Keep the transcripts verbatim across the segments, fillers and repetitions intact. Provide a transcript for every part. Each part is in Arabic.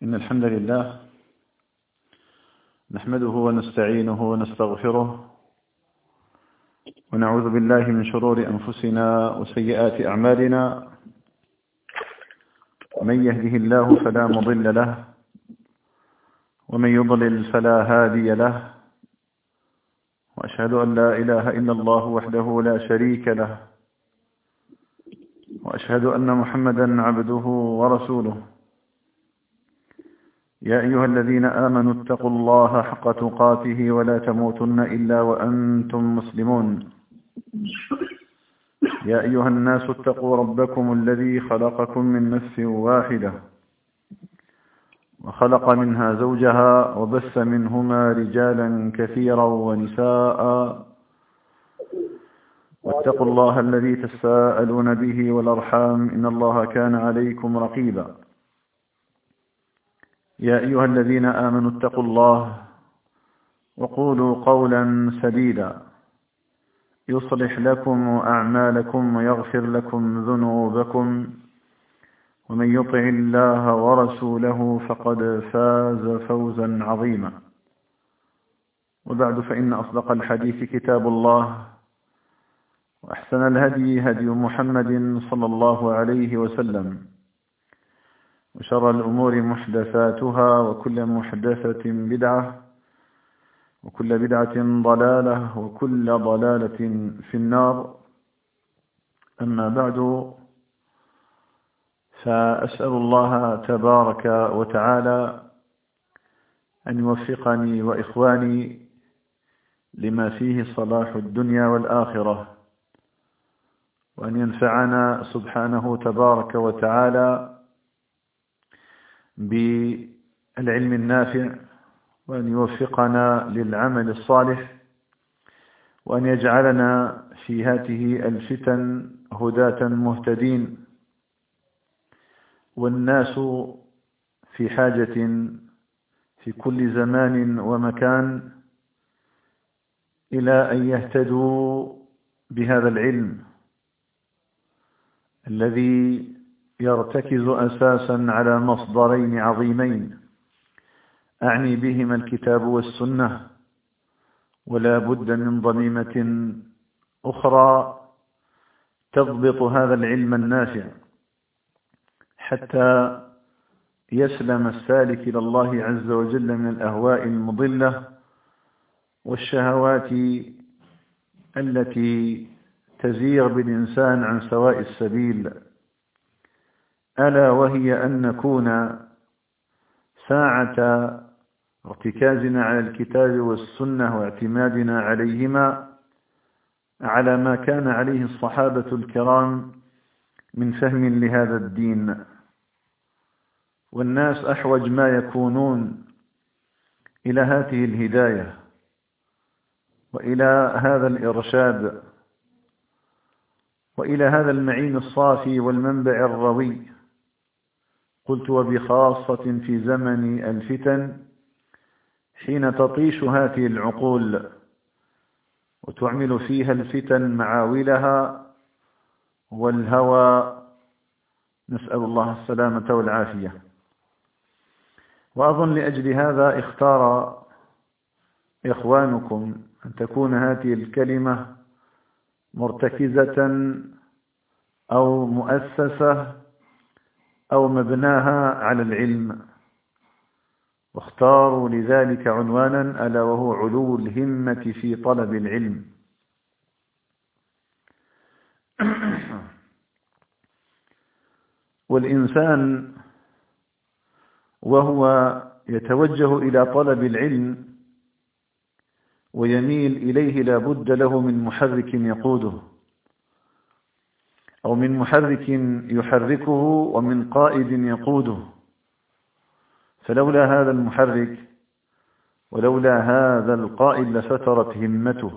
إن الحمد لله نحمده ونستعينه ونستغفره ونعوذ بالله من شرور أنفسنا وسيئات أعمالنا. من يهده الله فلا مضل له ومن يضلل فلا هادي له، وأشهد أن لا إله إلا الله وحده لا شريك له، وأشهد أن محمدا عبده ورسوله. يا أيها الذين آمنوا اتقوا الله حق تقاته ولا تموتن إلا وأنتم مسلمون. يا أيها الناس اتقوا ربكم الذي خلقكم من نفس واحدة وخلق منها زوجها وبث منهما رجالا كثيرا ونساء، واتقوا الله الذي تساءلون به والأرحام إن الله كان عليكم رقيبا. يا أيها الذين آمنوا اتقوا الله وقولوا قولا سديدا يصلح لكم أعمالكم ويغفر لكم ذنوبكم، ومن يطع الله ورسوله فقد فاز فوزا عظيما. وبعد، فإن أصدق الحديث كتاب الله، وأحسن الهدي هدي محمد صلى الله عليه وسلم، وشر الأمور محدثاتها، وكل محدثة بدعة، وكل بدعة ضلالة، وكل ضلالة في النار. أما بعد، فأسأل الله تبارك وتعالى أن يوفقني وإخواني لما فيه صلاح الدنيا والآخرة، وأن ينفعنا سبحانه تبارك وتعالى بالعلم النافع، وأن يوفقنا للعمل الصالح، وأن يجعلنا في هذه الفتن هداة مهتدين. والناس في حاجة في كل زمان ومكان إلى أن يهتدوا بهذا العلم الذي يرتكز أساسا على مصدرين عظيمين، أعني بهما الكتاب والسنة، ولا بد من ضميمة أخرى تضبط هذا العلم النافع حتى يسلم السالك إلى الله عز وجل من الأهواء المضلة والشهوات التي تزيغ بالإنسان عن سواء السبيل، ألا وهي أن نكون ساعة ارتكازنا على الكتاب والسنة واعتمادنا عليهما على ما كان عليه الصحابة الكرام من فهم لهذا الدين. والناس أحوج ما يكونون إلى هذه الهداية وإلى هذا الإرشاد وإلى هذا المعين الصافي والمنبع الروي. قلت وبخاصة في زمن الفتن، حين تطيش هذه العقول وتعمل فيها الفتن معاولها والهوى، نسأل الله السلامة والعافية. وأظن لأجل هذا اختار إخوانكم أن تكون هذه الكلمة مرتكزة أو مؤسسة أو مبناها على العلم، واختاروا لذلك عنوانا ألا وهو علو الهمة في طلب العلم. والإنسان وهو يتوجه إلى طلب العلم ويميل إليه لا بد له من محرك يقوده، أو من محرك يحركه، ومن قائد يقوده. فلولا هذا المحرك ولولا هذا القائد لفترت همته،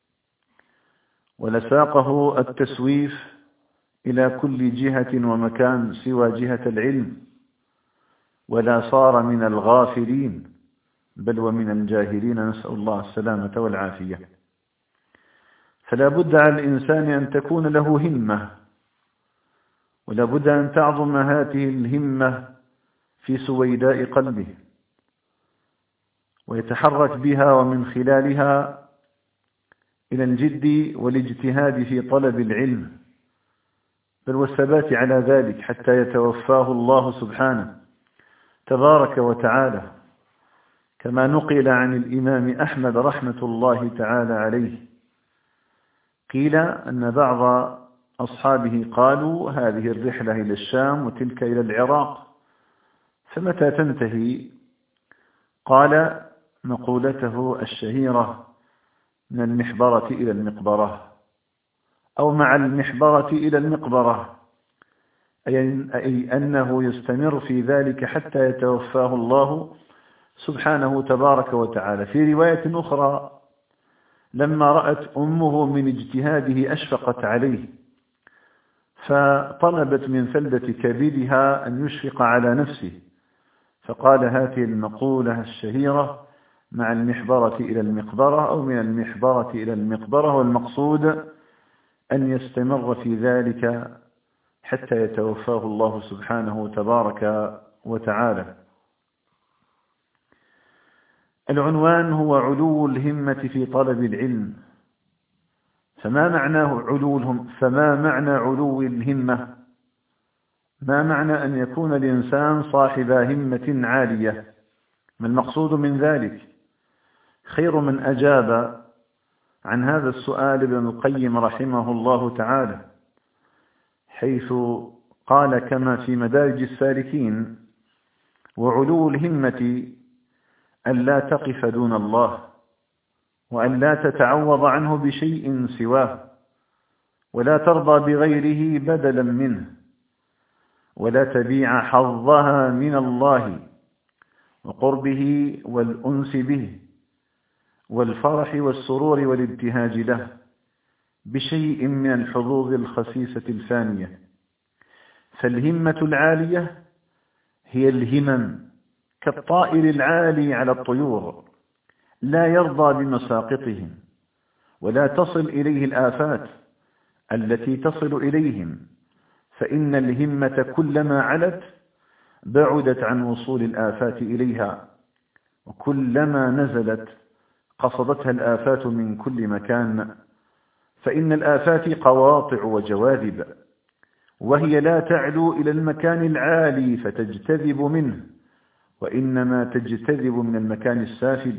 ولساقه التسويف إلى كل جهة ومكان سوى جهة العلم، ولا صار من الغافلين بل ومن الجاهلين، نسأل الله السلامة والعافية. فلا بد على الإنسان أن تكون له همة، ولا بد أن تعظم هذه الهمة في سويداء قلبه ويتحرك بها ومن خلالها إلى الجد والاجتهاد في طلب العلم بل والثبات على ذلك حتى يتوفاه الله سبحانه تبارك وتعالى، كما نقل عن الإمام أحمد رحمة الله تعالى عليه قيل أن بعض أصحابه قالوا هذه الرحلة إلى الشام وتلك إلى العراق، فمتى تنتهي؟ قال مقولته الشهيرة من المحبرة إلى المقبرة، أو مع المحبرة إلى المقبرة، أي أنه يستمر في ذلك حتى يتوفاه الله سبحانه تبارك وتعالى. في رواية أخرى لما رأت أمه من اجتهاده أشفقت عليه فطلبت من فلدة كبدها أن يشفق على نفسه، فقال هذه المقولة الشهيرة مع المحبرة إلى المقبرة أو من المحبرة إلى المقبرة، والمقصود أن يستمر في ذلك حتى يتوفاه الله سبحانه تبارك وتعالى. العنوان هو علو الهمة في طلب العلم. فما معناه علو الهم فما معنى علو الهمة؟ ما معنى أن يكون الإنسان صاحب همة عالية؟ ما المقصود من ذلك؟ خير من أجاب عن هذا السؤال ابن القيم رحمه الله تعالى، حيث قال كما في مدارج السالكين: وعلو الهمة أن لا تقف دون الله، وأن لا تتعوض عنه بشيء سواه، ولا ترضى بغيره بدلا منه، ولا تبيع حظها من الله وقربه والأنس به والفرح والسرور والابتهاج له بشيء من الحظوظ الخسيسة الفانية. فالهمة العالية هي الهمم كالطائر العالي على الطيور، لا يرضى بمساقطهم، ولا تصل إليه الآفات التي تصل إليهم، فإن الهمة كلما علت بعدت عن وصول الآفات إليها، وكلما نزلت قصدتها الآفات من كل مكان، فإن الآفات قواطع وجواذب، وهي لا تعلو إلى المكان العالي فتجتذب منه، وإنما تجتذب من المكان السافل.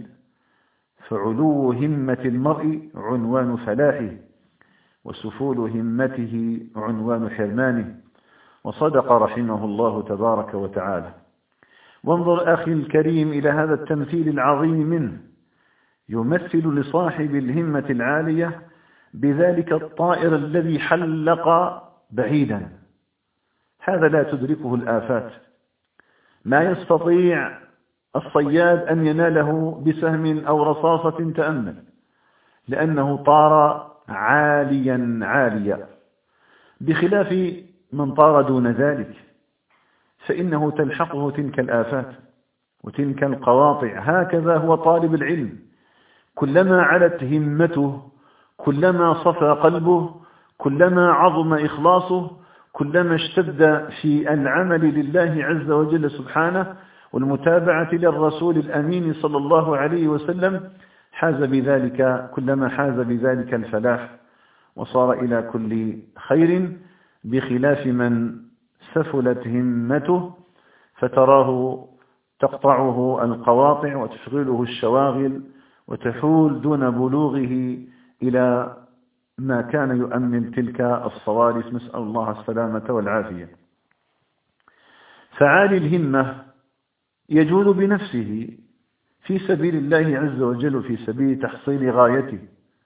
فعلو همة المرء عنوان فلاحه، وسفول همته عنوان حرمانه. وصدق رحمه الله تبارك وتعالى. وانظر أخي الكريم إلى هذا التمثيل العظيم منه، يمثل لصاحب الهمة العالية بذلك الطائر الذي حلق بعيدا، هذا لا تدركه الآفات، ما يستطيع الصياد أن يناله بسهم أو رصاصة تأمل، لأنه طار عاليا عاليا، بخلاف من طار دون ذلك فإنه تلحقه تلك الآفات وتلك القواطع. هكذا هو طالب العلم، كلما علت همته، كلما صفى قلبه، كلما عظم إخلاصه، كلما اشتد في العمل لله عز وجل سبحانه والمتابعة للرسول الأمين صلى الله عليه وسلم، حاز بذلك كلما حاز بذلك الفلاح وصار إلى كل خير، بخلاف من سفلت همته فتراه تقطعه القواطع وتشغله الشواغل وتحول دون بلوغه إلى ما كان يؤمن تلك الصوارف، نسأل الله السلامة والعافية. فعالي الهمة يجود بنفسه في سبيل الله عز وجل، في سبيل تحصيل غايته.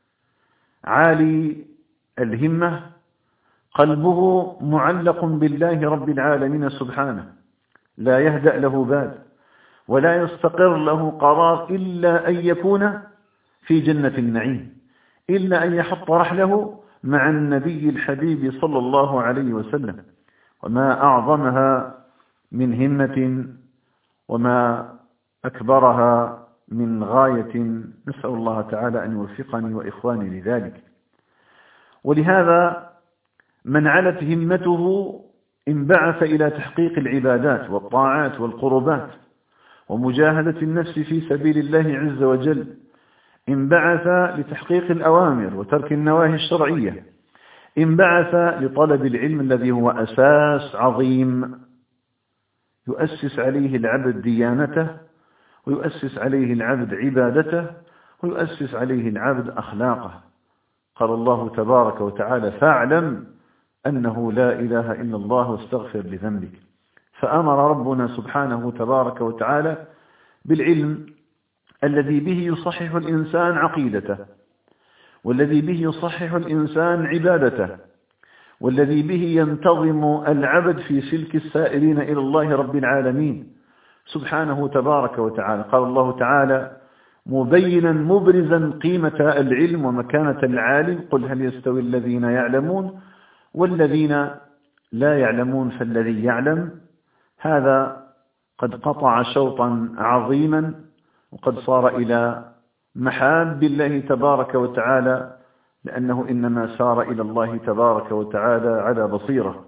عالي الهمة قلبه معلق بالله رب العالمين سبحانه، لا يهدأ له بال ولا يستقر له قرار إلا أن يكون في جنة النعيم، إلا أن يحط رحله مع النبي الحبيب صلى الله عليه وسلم. وما أعظمها من همة وما أكبرها من غاية، نسأل الله تعالى أن يوفقني وإخواني لذلك. ولهذا من علت همته انبعث إلى تحقيق العبادات والطاعات والقربات ومجاهدة النفس في سبيل الله عز وجل، انبعث لتحقيق الأوامر وترك النواهي الشرعية، انبعث لطلب العلم الذي هو أساس عظيم يؤسس عليه العبد ديانته، ويؤسس عليه العبد عبادته، ويؤسس عليه العبد أخلاقه. قال الله تبارك وتعالى: فاعلم أنه لا إله إلا الله واستغفر لذنبك. فأمر ربنا سبحانه تبارك وتعالى بالعلم الذي به يصحح الإنسان عقيدته، والذي به يصحح الإنسان عبادته، والذي به ينتظم العبد في سلك السائرين إلى الله رب العالمين سبحانه تبارك وتعالى. قال الله تعالى مبينا مبرزا قيمة العلم ومكانة العالم: قل هل يستوي الذين يعلمون والذين لا يعلمون فالذي يعلم هذا قد قطع شوطا عظيما، وقد صار إلى محاب الله تبارك وتعالى، لأنه إنما سار إلى الله تبارك وتعالى على بصيرة.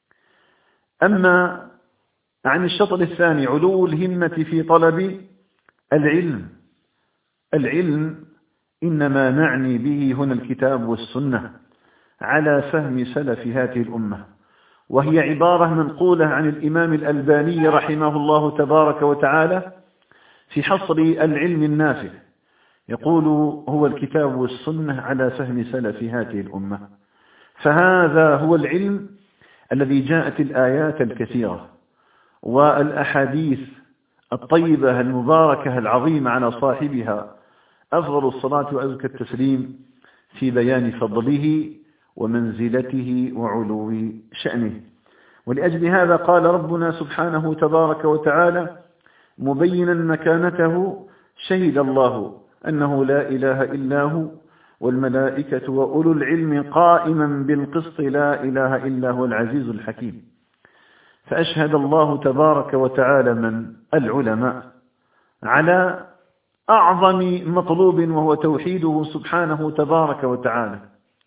أما عن الشطر الثاني علو الهمة في طلب العلم، العلم إنما نعني به هنا الكتاب والسنة على فهم سلف هذه الأمة، وهي عبارة منقولة عن الإمام الألباني رحمه الله تبارك وتعالى في حصر العلم النافع، يقول: هو الكتاب والسنة على فهم سلف هذه الأمة. فهذا هو العلم الذي جاءت الآيات الكثيرة والأحاديث الطيبة المباركة العظيمة على صاحبها أفضل الصلاة وأزكى التسليم في بيان فضله ومنزلته وعلو شأنه. ولأجل هذا قال ربنا سبحانه تبارك وتعالى مبينا مكانته: شهد الله أنه لا إله إلا هو والملائكة وأولو العلم قائما بالقسط لا إله إلا هو العزيز الحكيم. فأشهد الله تبارك وتعالى من العلماء على أعظم مطلوب وهو توحيده سبحانه تبارك وتعالى،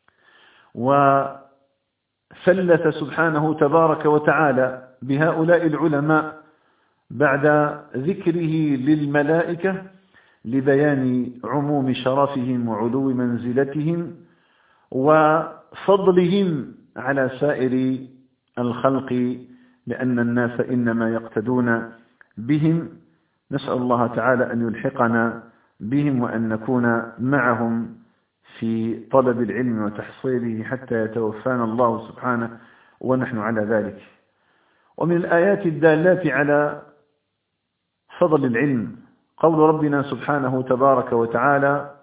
وثلث سبحانه تبارك وتعالى بهؤلاء العلماء بعد ذكره للملائكة لبيان عموم شرفهم وعلو منزلتهم وفضلهم على سائر الخلق، لأن الناس إنما يقتدون بهم. نسأل الله تعالى أن يلحقنا بهم وأن نكون معهم في طلب العلم وتحصيله حتى يتوفانا الله سبحانه ونحن على ذلك. ومن الآيات الدالات على فضل العلم قول ربنا سبحانه تبارك وتعالى: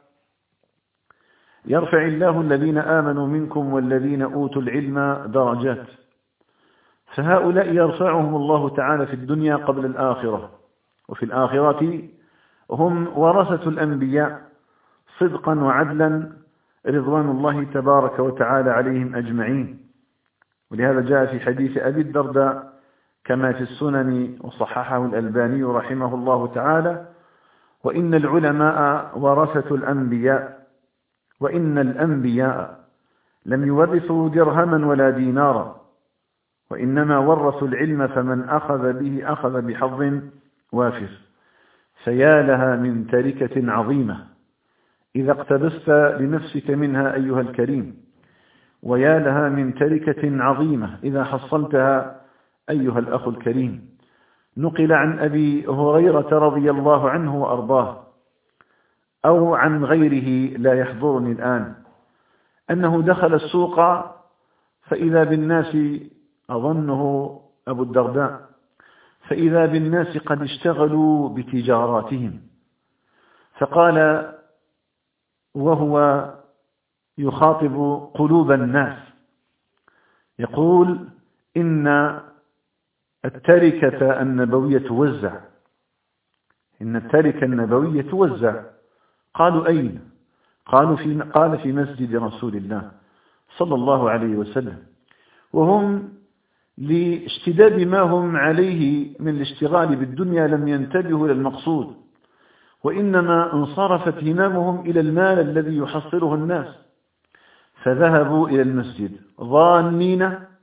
يرفع الله الذين آمنوا منكم والذين أوتوا العلم درجات. فهؤلاء يرفعهم الله تعالى في الدنيا قبل الآخرة، وفي الآخرة هم ورثة الأنبياء صدقا وعدلا رضوان الله تبارك وتعالى عليهم أجمعين. ولهذا جاء في حديث أبي الدرداء كما في السنن وصححه الألباني رحمه الله تعالى: وإن العلماء ورثة الأنبياء، وإن الأنبياء لم يورثوا درهما ولا دينارا، وإنما ورثوا العلم فمن أخذ به أخذ بحظ وافر. فيا لها من تركة عظيمة إذا اقتبست لنفسك منها أيها الكريم، ويا لها من تركة عظيمة إذا حصلتها أيها الأخ الكريم. نقل عن أبي هريرة رضي الله عنه وأرضاه أو عن غيره لا يحضرني الآن أنه دخل السوق فإذا بالناس، أظنه أبو الدرداء، فإذا بالناس قد اشتغلوا بتجاراتهم، فقال وهو يخاطب قلوب الناس يقول: إن التركة النبوية توزع، إن التركة النبوية توزع. قالوا: أين؟ قالوا في قال في مسجد رسول الله صلى الله عليه وسلم. وهم لاشتداد ما هم عليه من الاشتغال بالدنيا لم ينتبهوا إلى المقصود، وإنما انصرفت همامهم إلى المال الذي يحصله الناس، فذهبوا إلى المسجد ظانين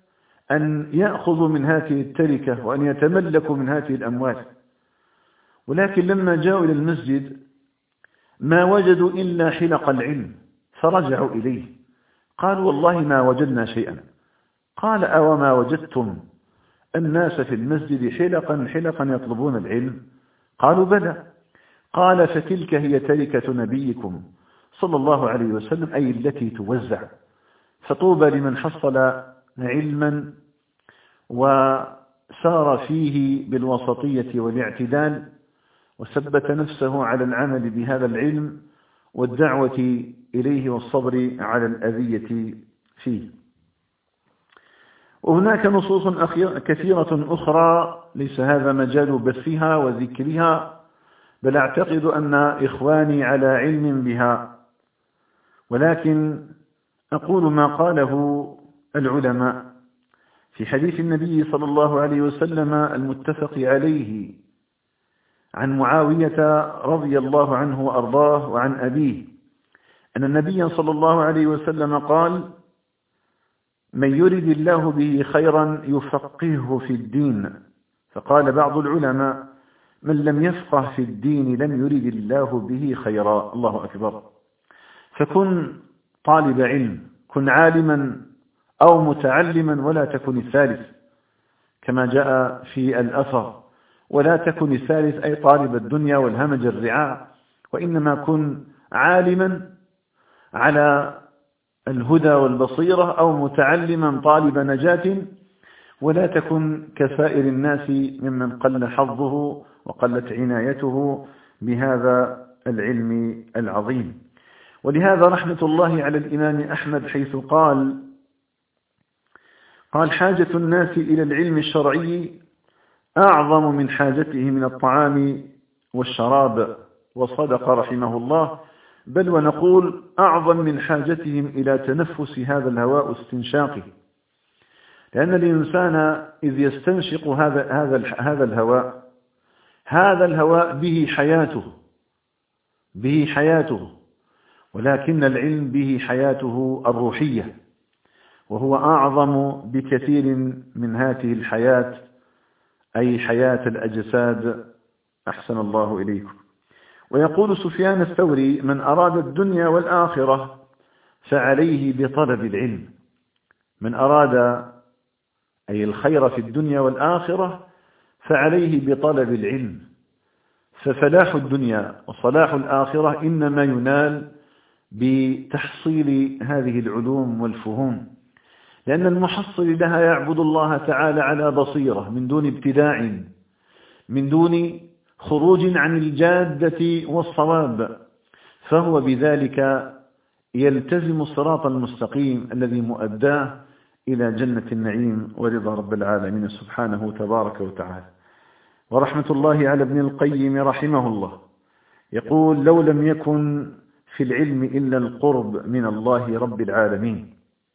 أن يأخذوا من هذه التركة وأن يتملكوا من هذه الأموال. ولكن لما جاءوا إلى المسجد ما وجدوا إلا حلق العلم، فرجعوا إليه قالوا والله ما وجدنا شيئا. قال أوما وجدتم الناس في المسجد حلقا حلقا يطلبون العلم؟ قالوا بلى. قال فتلك هي تركة نبيكم صلى الله عليه وسلم، أي التي توزع. فطوبى لمن حصل علما وسار فيه بالوسطية والاعتدال وثبت نفسه على العمل بهذا العلم والدعوة إليه والصبر على الأذية فيه. وهناك نصوص كثيرة أخرى ليس هذا مجال بثها وذكرها، بل أعتقد أن إخواني على علم بها، ولكن أقول ما قاله العلماء في حديث النبي صلى الله عليه وسلم المتفق عليه عن معاوية رضي الله عنه وأرضاه وعن أبيه أن النبي صلى الله عليه وسلم قال: من يرد الله به خيرا يفقهه في الدين. فقال بعض العلماء: من لم يفقه في الدين لم يرد الله به خيرا. الله أكبر. فكن طالب علم، كن عالما أو متعلما، ولا تكن الثالث كما جاء في الأثر، ولا تكن الثالث أي طالب الدنيا والهمج الرعاع، وإنما كن عالما على الهدى والبصيرة أو متعلما طالب نجاة، ولا تكن كسائر الناس ممن قل حظه وقلت عنايته بهذا العلم العظيم. ولهذا رحمة الله على الإمام أحمد حيث قال قال حاجة الناس إلى العلم الشرعي أعظم من حاجته من الطعام والشراب، وصدق رحمه الله، بل ونقول أعظم من حاجتهم إلى تنفس هذا الهواء واستنشاقه، لأن الإنسان إذ يستنشق هذا هذا هذا الهواء هذا الهواء به حياته به حياته ولكن العلم به حياته الروحية، وهو أعظم بكثير من هذه الحياة، أي حياة الأجساد. أحسن الله إليكم. ويقول سفيان الثوري: من أراد الدنيا والآخرة فعليه بطلب العلم. من أراد أي الخير في الدنيا والآخرة فعليه بطلب العلم. ففلاح الدنيا وصلاح الآخرة إنما ينال بتحصيل هذه العلوم والفهوم، لأن المحصل لها يعبد الله تعالى على بصيرة من دون ابتداع، من دون خروج عن الجادة والصواب، فهو بذلك يلتزم الصراط المستقيم الذي مؤداه إلى جنة النعيم ورضا رب العالمين سبحانه تبارك وتعالى. ورحمة الله على ابن القيم رحمه الله يقول: لو لم يكن في العلم إلا القرب من الله رب العالمين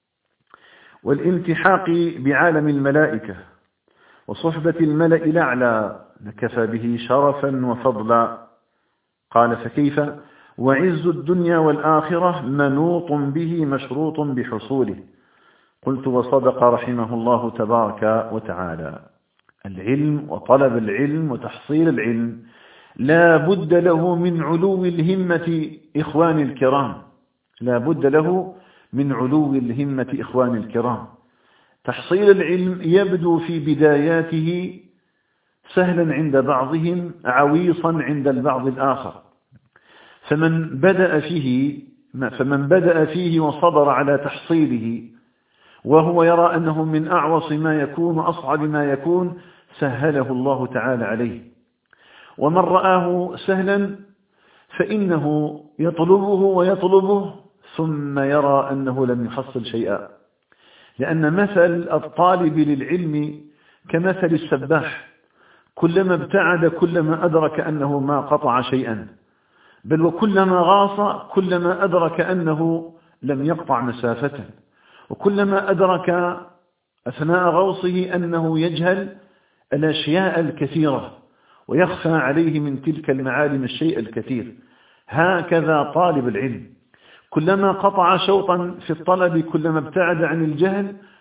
والالتحاق بعالم الملائكة وصحبة الملأ الأعلى لكفى به شرفا وفضلا. قال: فكيف وعز الدنيا والآخرة منوط به مشروط بحصوله. قلت: وصدق رحمه الله تبارك وتعالى. العلم وطلب العلم وتحصيل العلم لا بد له من علو الهمة إخواني الكرام، لا بد له من علو الهمة إخواني الكرام. تحصيل العلم يبدو في بداياته سهلا عند بعضهم، عويصا عند البعض الآخر. فمن بدأ فيه فمن بدأ فيه وصبر على تحصيله وهو يرى أنه من أعوص ما يكون وأصعب ما يكون سهله الله تعالى عليه. ومن رآه سهلا فإنه يطلبه ويطلبه ثم يرى أنه لم يحصل شيئا، لأن مثل الطالب للعلم كمثل السباح، كلما ابتعد كلما أدرك أنه ما قطع شيئا، بل وكلما غاص كلما أدرك أنه لم يقطع مسافة، وكلما أدرك أثناء غوصه أنه يجهل الأشياء الكثيرة ويخفى عليه من تلك المعالم الشيء الكثير. هكذا طالب العلم، كلما قطع شوطا في الطلب كلما ابتعد عن الجهل،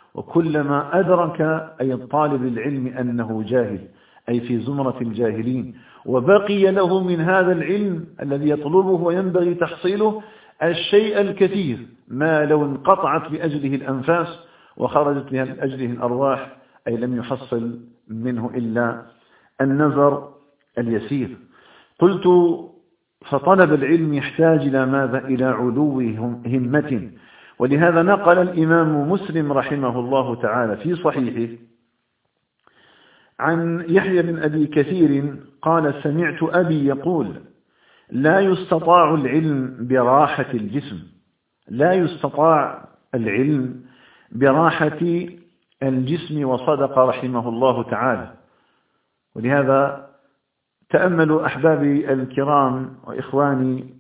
وكلما أدرك أي الطالب العلم أنه جاهل، أي في زمرة الجاهلين، وبقي له من هذا العلم الذي يطلبه وينبغي تحصيله الشيء الكثير، ما لو انقطعت بأجله الأنفاس وخرجت بأجله الأرواح، أي لم يحصل منه إلا النظر اليسير. قلت فطلب العلم يحتاج إلى ماذا؟ إلى علو همة. ولهذا نقل الإمام مسلم رحمه الله تعالى في صحيحه عن يحيى بن أبي كثير قال: سمعت أبي يقول: لا يستطاع العلم براحة الجسم، لا يستطاع العلم براحة الجسم. وصدق رحمه الله تعالى. ولهذا تأملوا أحبابي الكرام وإخواني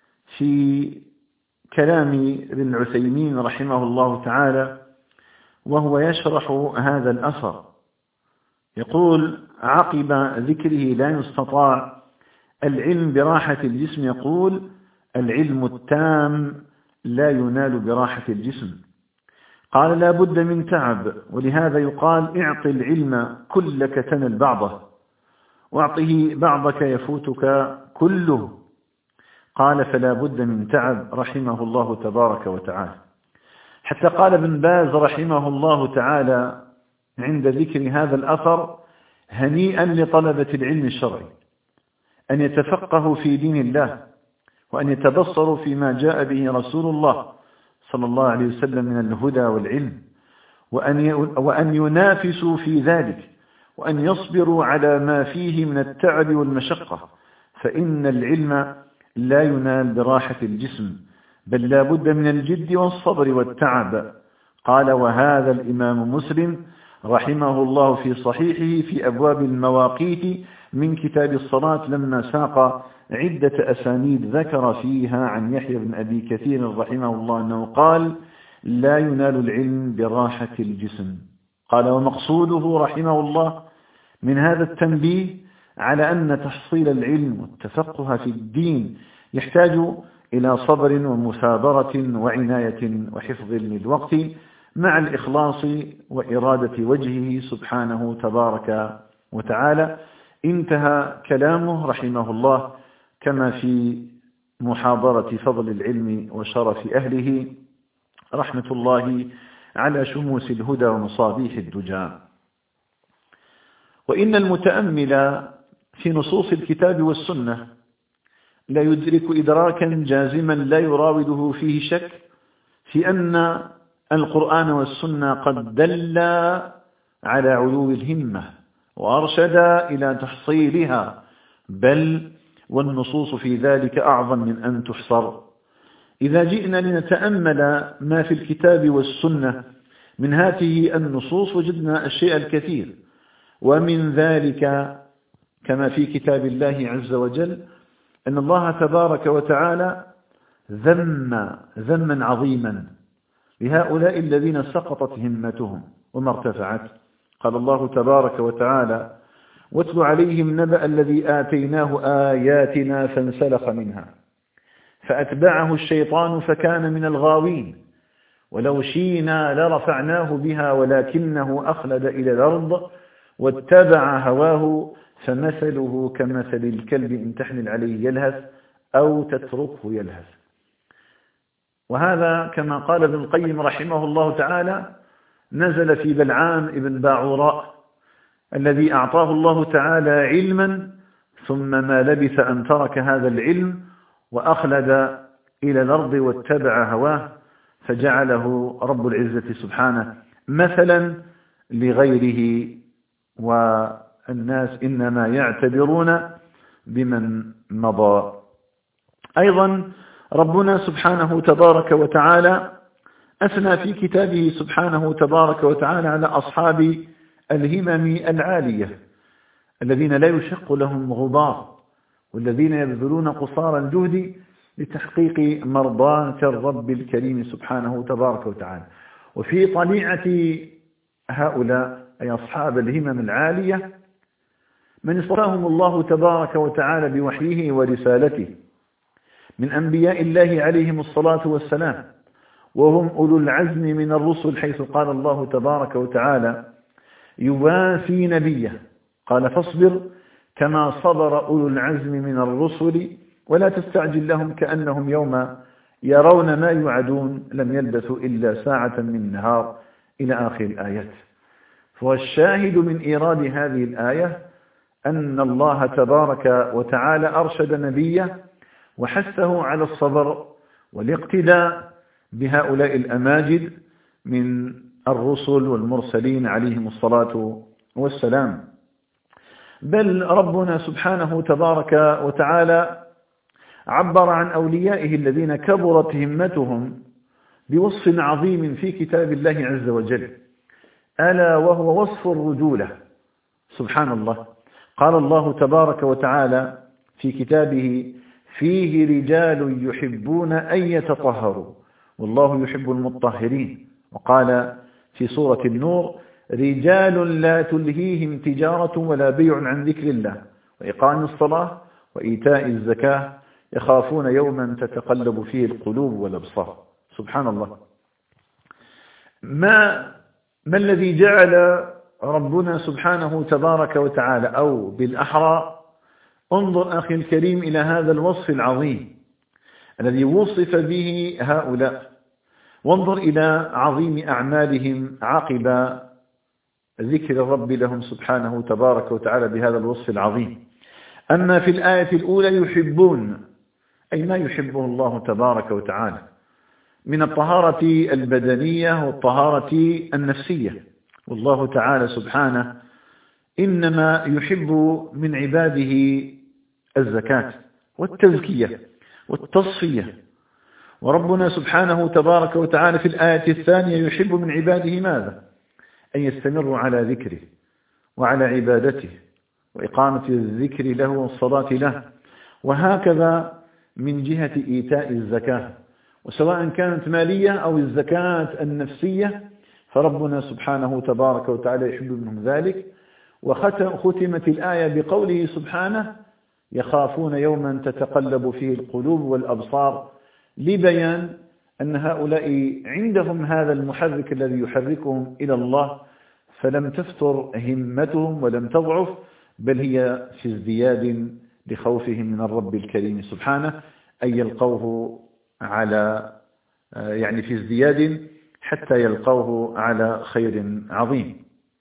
في كلام ابن العثيمين رحمه الله تعالى وهو يشرح هذا الأثر، يقول عقب ذكره لا يستطاع العلم براحة الجسم، يقول: العلم التام لا ينال براحة الجسم. قال: لا بد من تعب، ولهذا يقال: اعط العلم كلك تنل بعضه، واعطه بعضك يفوتك كله. قال: فلا بد من تعب، رحمه الله تبارك وتعالى. حتى قال ابن باز رحمه الله تعالى عند ذكر هذا الأثر: هنيئا لطلبة العلم الشرعي أن يتفقهوا في دين الله، وأن يتبصروا فيما جاء به رسول الله صلى الله عليه وسلم من الهدى والعلم، وأن وأن ينافسوا في ذلك، وأن يصبروا على ما فيه من التعب والمشقة، فإن العلم لا ينال براحة الجسم، بل لا بد من الجد والصبر والتعب. قال: وهذا الإمام مسلم رحمه الله في صحيحه في أبواب المواقيت من كتاب الصلاة لما ساق عدة أسانيد ذكر فيها عن يحيى بن أبي كثير رحمه الله أنه قال: لا ينال العلم براحة الجسم. قال: ومقصوده رحمه الله من هذا التنبيه على أن تحصيل العلم والتفقه في الدين يحتاج إلى صبر ومثابرة وعناية وحفظ للوقت مع الإخلاص وإرادة وجهه سبحانه تبارك وتعالى. انتهى كلامه رحمه الله كما في محاضرة فضل العلم وشرف أهله، رحمة الله على شموس الهدى ومصابيح الدجى. وإن المتأمل في نصوص الكتاب والسنة لا يدرك إدراكا جازما لا يراوده فيه شك في أن القرآن والسنة قد دل على علو الهمة وأرشد إلى تحصيلها، بل والنصوص في ذلك أعظم من أن تحصر. إذا جئنا لنتأمل ما في الكتاب والسنة من هذه النصوص وجدنا الشيء الكثير، ومن ذلك كما في كتاب الله عز وجل أن الله تبارك وتعالى ذم ذما عظيما لهؤلاء الذين سقطت همتهم وما ارتفعت. قال الله تبارك وتعالى: واتل عليهم نبأ الذي آتيناه آياتنا فانسلخ منها فأتبعه الشيطان فكان من الغاوين ولو شينا لرفعناه بها ولكنه أخلد إلى الأرض واتبع هواه فمثله كمثل الكلب إن تحمل عليه يلهث أو تتركه يلهث. وهذا كما قال ابن القيم رحمه الله تعالى نزل في بلعام ابن باعوراء الذي أعطاه الله تعالى علما ثم ما لبث أن ترك هذا العلم وأخلد إلى الأرض واتبع هواه، فجعله رب العزة سبحانه مثلا لغيره، والناس إنما يعتبرون بمن مضى. أيضا ربنا سبحانه تبارك وتعالى أثنى في كتابه سبحانه تبارك وتعالى على أصحاب الهمم العالية الذين لا يشق لهم غبار، والذين يبذلون قصارى الجهد لتحقيق مرضاة الرب الكريم سبحانه تبارك وتعالى. وفي طليعة هؤلاء أي أصحاب الهمم العالية من اصطفاهم الله تبارك وتعالى بوحيه ورسالته من أنبياء الله عليهم الصلاة والسلام، وهم أولو العزم من الرسل، حيث قال الله تبارك وتعالى يوافي نبيه قال فاصبر كما صبر أولو العزم من الرسل ولا تستعجل لهم كأنهم يوم يرون ما يوعدون لم يلبثوا إلا ساعة من نهار إلى آخر الآيات. والشاهد من إيراد هذه الآية أن الله تبارك وتعالى أرشد نبيه وحثه على الصبر والاقتداء بهؤلاء الأماجد من الرسل والمرسلين عليهم الصلاة والسلام. بل ربنا سبحانه تبارك وتعالى عبر عن أوليائه الذين كبرت همتهم بوصف عظيم في كتاب الله عز وجل، ألا وهو وصف الرجولة. سبحان الله، قال الله تبارك وتعالى في كتابه فيه رجال يحبون أن يتطهروا والله يحب المطهرين. وقال في سورة النور رجال لا تلهيهم تجارة ولا بيع عن ذكر الله وإقام الصلاة وإيتاء الزكاة يخافون يوما تتقلب فيه القلوب والأبصار. سبحان الله، ما ما الذي جعل ربنا سبحانه تبارك وتعالى، أو بالأحرى انظر أخي الكريم إلى هذا الوصف العظيم الذي وصف به هؤلاء، وانظر إلى عظيم أعمالهم عقب ذكر الرب لهم سبحانه تبارك وتعالى بهذا الوصف العظيم. أما في الآية الأولى يحبون، أي ما يحبه الله تبارك وتعالى من الطهارة البدنية والطهارة النفسية. والله تعالى سبحانه إنما يحب من عباده الزكاة والتزكية والتصفية. وربنا سبحانه تبارك وتعالى في الآية الثانية يحب من عباده ماذا؟ أن يستمروا على ذكره وعلى عبادته وإقامة الذكر له والصلاة له، وهكذا من جهة إيتاء الزكاة، وسواء كانت مالية أو الزكاة النفسية فربنا سبحانه تبارك وتعالى يحب منهم ذلك. وختمت الآية بقوله سبحانه يخافون يوما تتقلب فيه القلوب والأبصار، لبيان أن هؤلاء عندهم هذا المحرك الذي يحركهم إلى الله، فلم تفتر همتهم ولم تضعف، بل هي في ازدياد لخوفهم من الرب الكريم سبحانه، أن يلقوه على يعني في ازدياد حتى يلقوه على خير عظيم.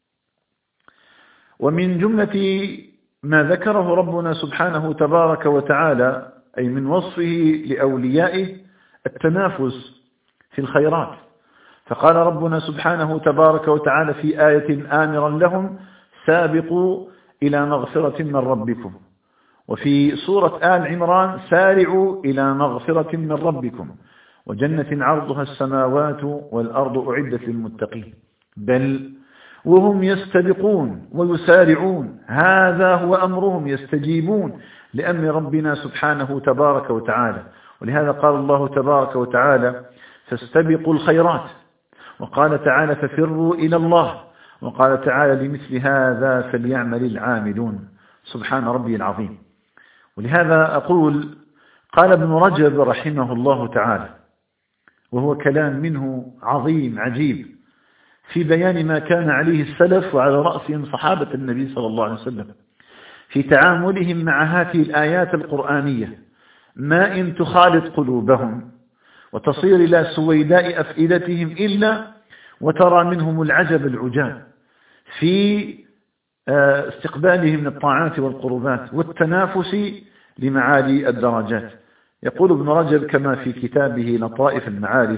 ومن جملة ما ذكره ربنا سبحانه تبارك وتعالى أي من وصفه لأوليائه التنافس في الخيرات، فقال ربنا سبحانه تبارك وتعالى في آية آمرا لهم سابقوا إلى مغفرة من ربكم، وفي سورة آل عمران سارعوا إلى مغفرة من ربكم وجنة عرضها السماوات والأرض أعدت للمتقين، بل وهم يستبقون ويسارعون، هذا هو أمرهم، يستجيبون لأمر ربنا سبحانه تبارك وتعالى. ولهذا قال الله تبارك وتعالى فاستبقوا الخيرات، وقال تعالى ففروا إلى الله، وقال تعالى لمثل هذا فليعمل العاملون. سبحان ربي العظيم. ولهذا أقول قال ابن رجب رحمه الله تعالى، وهو كلام منه عظيم عجيب في بيان ما كان عليه السلف وعلى رأسهم صحابة النبي صلى الله عليه وسلم في تعاملهم مع هذه الآيات القرآنية، ما إن تخالط قلوبهم وتصير إلى سويداء أفئدتهم إلا وترى منهم العجب العجاب في استقبالهم من الطاعات والقربات والتنافس لمعالي الدرجات. يقول ابن رجب كما في كتابه لطائف المعارف،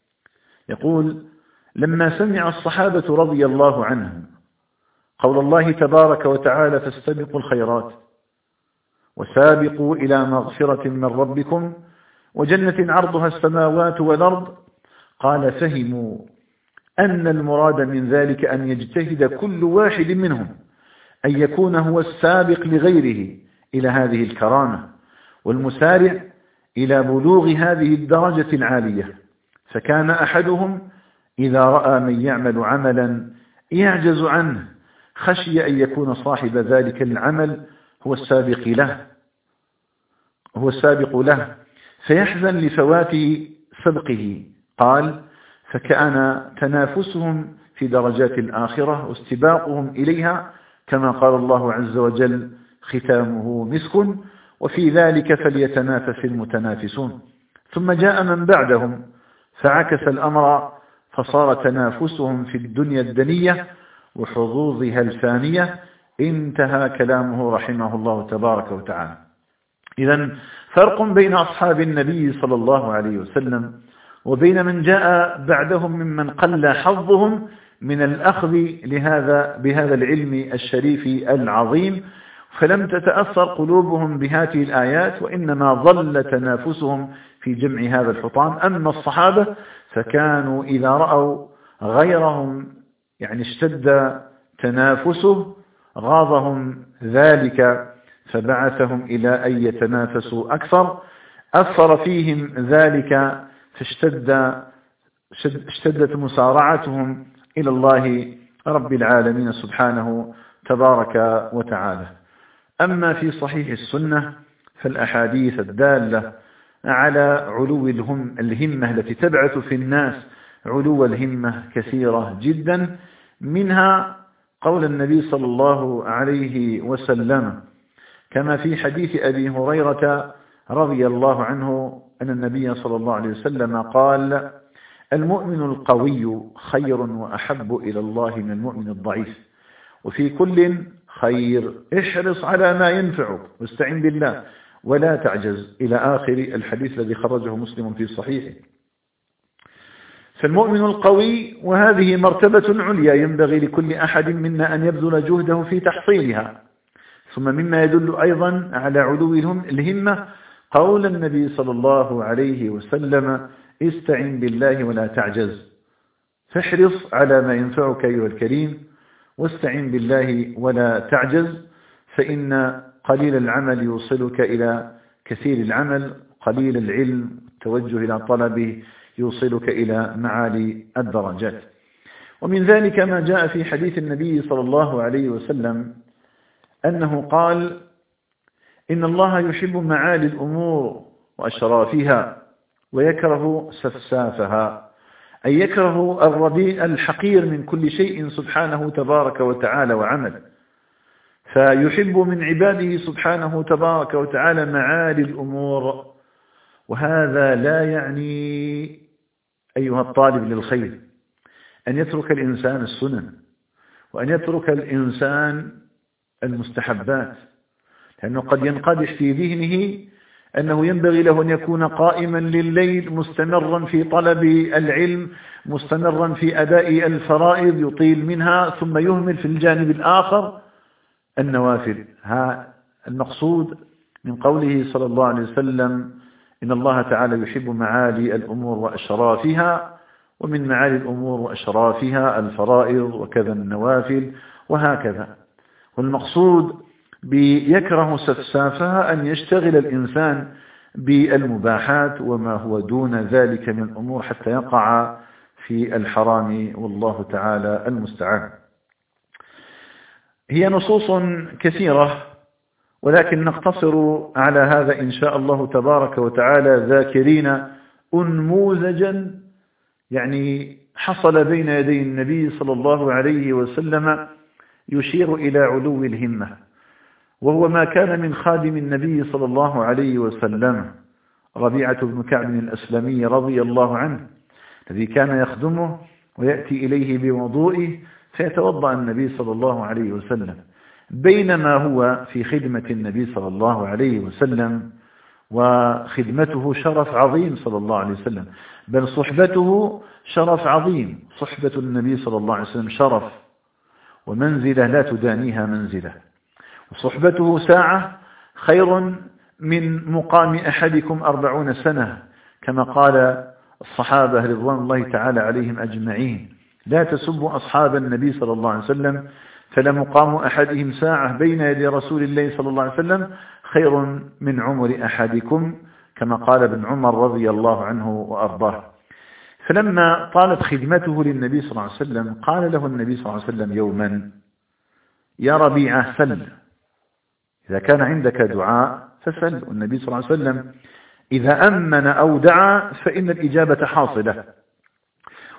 يقول لما سمع الصحابة رضي الله عنهم قول الله تبارك وتعالى فاستبقوا الخيرات وسابقوا إلى مغفرة من ربكم وجنة عرضها السماوات والأرض، قال فهموا أن المراد من ذلك أن يجتهد كل واحد منهم أن يكون هو السابق لغيره إلى هذه الكرامة والمسارع إلى بلوغ هذه الدرجة العالية. فكان أحدهم إذا رأى من يعمل عملا يعجز عنه خشي أن يكون صاحب ذلك العمل هو السابق له هو السابق له فيحزن لفوات سبقه قال: فكان تنافسهم في درجات الآخرة واستباقهم إليها كما قال الله عز وجل: ختامه مسك وفي ذلك فليتنافس المتنافسون. ثم جاء من بعدهم فعكس الأمر، فصار تنافسهم في الدنيا الدنية وحظوظها الفانية. انتهى كلامه رحمه الله تبارك وتعالى. إذن فرق بين أصحاب النبي صلى الله عليه وسلم وبين من جاء بعدهم ممن قل حظهم من الأخذ لهذا بهذا العلم الشريف العظيم، فلم تتأثر قلوبهم بهذه الآيات، وإنما ظل تنافسهم في جمع هذا الحطام. أما الصحابة فكانوا إذا رأوا غيرهم يعني اشتد تنافسه غاضهم ذلك، فبعثهم إلى أن يتنافسوا أكثر. أثر فيهم ذلك فاشتد اشتدت مسارعتهم إلى الله رب العالمين سبحانه تبارك وتعالى. أما في صحيح السنة فالأحاديث الدالة على علو الهم الهمة التي تبعث في الناس علو الهمة كثيرة جدا، منها قول النبي صلى الله عليه وسلم كما في حديث أبي هريرة رضي الله عنه أن النبي صلى الله عليه وسلم قال: المؤمن القوي خير وأحب إلى الله من المؤمن الضعيف، وفي كل خير، احرص على ما ينفعك واستعن بالله ولا تعجز، إلى آخر الحديث الذي خرجه مسلم في صحيحه. فالمؤمن القوي، وهذه مرتبة عليا ينبغي لكل أحد منا أن يبذل جهده في تحصيلها. ثم مما يدل أيضا على علو الهمة قول النبي صلى الله عليه وسلم: استعن بالله ولا تعجز، فاحرص على ما ينفعك أيها الكريم واستعن بالله ولا تعجز، فإن قليل العمل يوصلك إلى كثير العمل، قليل العلم التوجه إلى طلبه يوصلك إلى معالي الدرجات. ومن ذلك ما جاء في حديث النبي صلى الله عليه وسلم أنه قال: إن الله يحب معالي الأمور وأشرافها ويكره سفسافها، أي يكره الرديء الحقير من كل شيء سبحانه تبارك وتعالى وعمل. فيحب من عباده سبحانه تبارك وتعالى معالي الأمور، وهذا لا يعني أيها الطالب للخير أن يترك الإنسان السنن وأن يترك الإنسان المستحبات، لأنه قد ينقدح في ذهنه أنه ينبغي له أن يكون قائما لليل مستمرا في طلب العلم، مستمرا في أداء الفرائض يطيل منها، ثم يهمل في الجانب الآخر النوافل. ها المقصود من قوله صلى الله عليه وسلم: إن الله تعالى يحب معالي الأمور وأشرافها، ومن معالي الأمور وأشرافها الفرائض وكذا النوافل وهكذا. والمقصود بيكره سفسافها أن يشتغل الإنسان بالمباحات وما هو دون ذلك من الأمور حتى يقع في الحرام، والله تعالى المستعان. هي نصوص كثيرة، ولكن نقتصر على هذا إن شاء الله تبارك وتعالى ذاكرين أنموذجا يعني حصل بين يدي النبي صلى الله عليه وسلم يشير إلى علو الهمة، وهو ما كان من خادم النبي صلى الله عليه وسلم ربيعة بن كعب الأسلمي رضي الله عنه، الذي كان يخدمه ويأتي إليه بوضوئه فيتوضأ النبي صلى الله عليه وسلم. بينما هو في خدمة النبي صلى الله عليه وسلم، وخدمته شرف عظيم صلى الله عليه وسلم، بل صحبته شرف عظيم. صحبة النبي صلى الله عليه وسلم شرف ومنزلة لا تدانيها منزلة، وصحبته ساعة خير من مقام أحدكم أربعون سنة، كما قال الصحابة رضوان الله تعالى عليهم أجمعين: لا تسبوا أصحاب النبي صلى الله عليه وسلم، فلمقام أحدهم ساعة بين يدي رسول الله صلى الله عليه وسلم خير من عمر أحدكم، كما قال ابن عمر رضي الله عنه وأرضاه. فلما طالت خدمته للنبي صلى الله عليه وسلم قال له النبي صلى الله عليه وسلم يوما: يا ربيعة سل، إذا كان عندك دعاء فسل. والنبي صلى الله عليه وسلم إذا أمن أو دعا فإن الإجابة حاصلة،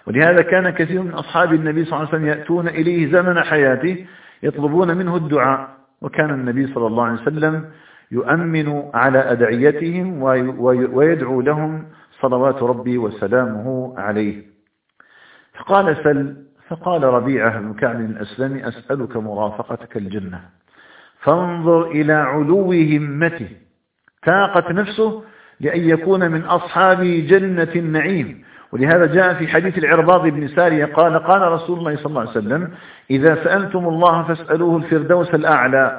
ولهذا كان كثير من أصحاب النبي صلى الله عليه وسلم يأتون إليه زمن حياته يطلبون منه الدعاء، وكان النبي صلى الله عليه وسلم يؤمن على أدعيتهم ويدعو لهم صلوات ربي وسلامه عليه. فقال سل فقال ربيعة بن كعب الأسلمي: أسألك مرافقتك الجنة. فانظر إلى علو همته، تاقت نفسه لأن يكون من أصحاب جنة النعيم. ولهذا جاء في حديث العرباض بن سارية قال: قال رسول الله صلى الله عليه وسلم: إذا سألتم الله فاسألوه الفردوس الأعلى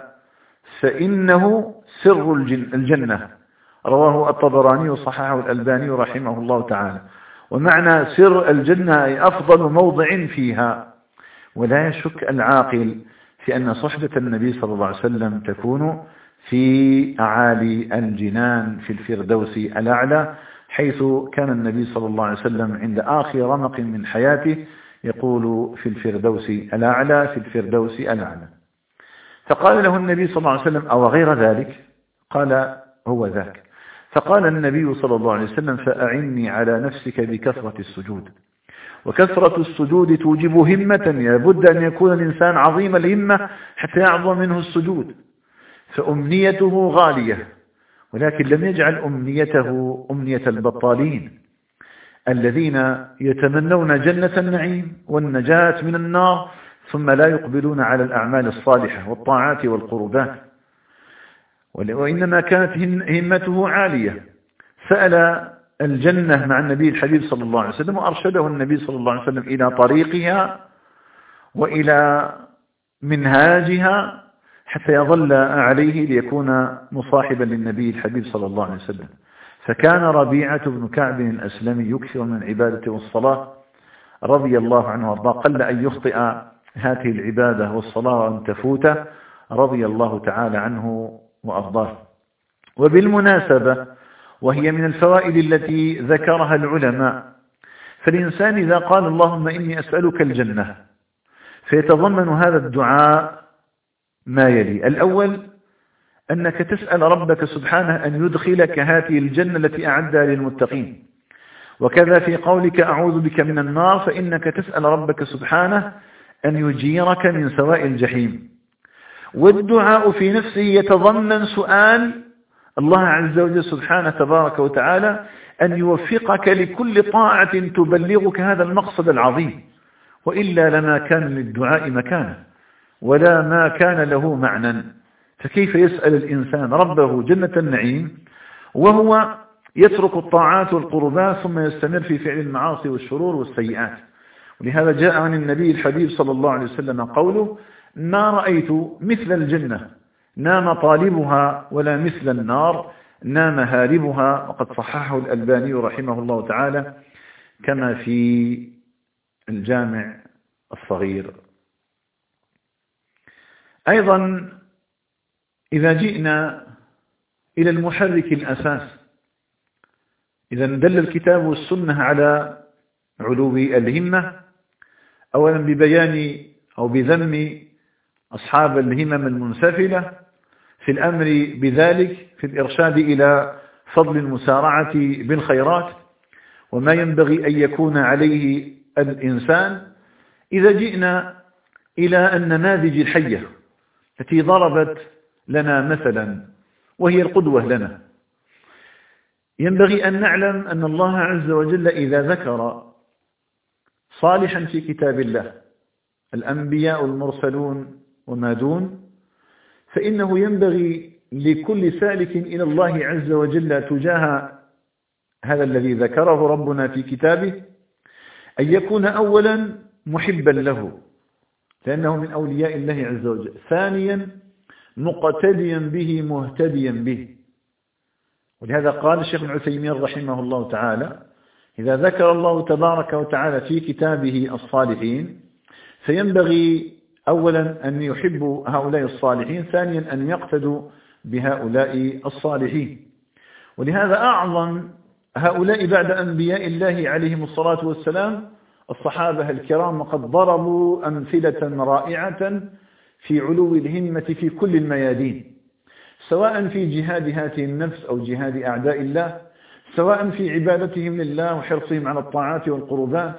فإنه سر الجنة. رواه الطبراني وصححه الألباني رحمه الله تعالى. ومعنى سر الجنة أي أفضل موضع فيها. ولا يشك العاقل في أن صحبة النبي صلى الله عليه وسلم تكون في أعالي الجنان في الفردوس الأعلى، حيث كان النبي صلى الله عليه وسلم عند آخر رمق من حياته يقول: في الفردوس الأعلى، في الفردوس الأعلى. فقال له النبي صلى الله عليه وسلم: أو غير ذلك؟ قال: هو ذاك. فقال النبي صلى الله عليه وسلم: فأعني على نفسك بكثرة السجود. وكثرة السجود توجب همة، لابد أن يكون الإنسان عظيم الهمة حتى يعظم منه السجود. فأمنيته غالية، ولكن لم يجعل أمنيته أمنية البطالين الذين يتمنون جنة النعيم والنجاة من النار ثم لا يقبلون على الأعمال الصالحة والطاعات والقربات. وإنما كانت همته عالية. سأل الجنة مع النبي الحبيب صلى الله عليه وسلم، وأرشده النبي صلى الله عليه وسلم إلى طريقها وإلى منهاجها حتى يظل عليه ليكون مصاحبا للنبي الحبيب صلى الله عليه وسلم. فكان ربيعة بن كعب الأسلمي يكثر من العبادة والصلاة رضي الله عنه وارضاه، قل أن يخطئ هذه العبادة والصلاة وأن تفوته رضي الله تعالى عنه وأرضاه. وبالمناسبة، وهي من الفوائد التي ذكرها العلماء، فالإنسان إذا قال: اللهم إني أسألك الجنة، فيتضمن هذا الدعاء ما يلي: الأول أنك تسأل ربك سبحانه أن يدخلك هذه الجنة التي أعدها للمتقين. وكذا في قولك: أعوذ بك من النار، فإنك تسأل ربك سبحانه أن يجيرك من سواء الجحيم. والدعاء في نفسه يتضمن سؤال الله عز وجل سبحانه تبارك وتعالى أن يوفقك لكل طاعة تبلغك هذا المقصد العظيم، وإلا لما كان للدعاء مكانه ولا ما كان له معنى. فكيف يسأل الإنسان ربه جنة النعيم وهو يترك الطاعات والقربات ثم يستمر في فعل المعاصي والشرور والسيئات؟ ولهذا جاء عن النبي الحبيب صلى الله عليه وسلم قوله: ما رأيت مثل الجنة نام طالبها ولا مثل النار نام هاربها. وقد صححه الألباني رحمه الله تعالى كما في الجامع الصغير. أيضا إذا جئنا إلى المحرك الأساس، إذا دل الكتاب والسنة على علو الهمة، أولا ببيان أو بذم أصحاب الهمم المنسفلة في الأمر بذلك، في الإرشاد إلى فضل المسارعة بالخيرات وما ينبغي أن يكون عليه الإنسان. إذا جئنا إلى النماذج الحية التي ضربت لنا مثلا وهي القدوة لنا، ينبغي أن نعلم أن الله عز وجل إذا ذكر صالحا في كتاب الله، الأنبياء المرسلون وما دون، فإنه ينبغي لكل سالك إلى الله عز وجل تجاه هذا الذي ذكره ربنا في كتابه أن يكون أولا محبا له لأنه من أولياء الله عز وجل، ثانيا مقتديا به مهتديا به. ولهذا قال الشيخ ابن عثيمين رحمه الله تعالى: إذا ذكر الله تبارك وتعالى في كتابه الصالحين فينبغي أولا أن يحبوا هؤلاء الصالحين، ثانيا أن يقتدوا بهؤلاء الصالحين. ولهذا أعظم هؤلاء بعد أنبياء الله عليهم الصلاة والسلام الصحابة الكرام، وقد ضربوا أمثلة رائعة في علو الهمة في كل الميادين، سواء في جهاد هذه النفس أو جهاد أعداء الله، سواء في عبادتهم لله وحرصهم على الطاعات والقربات،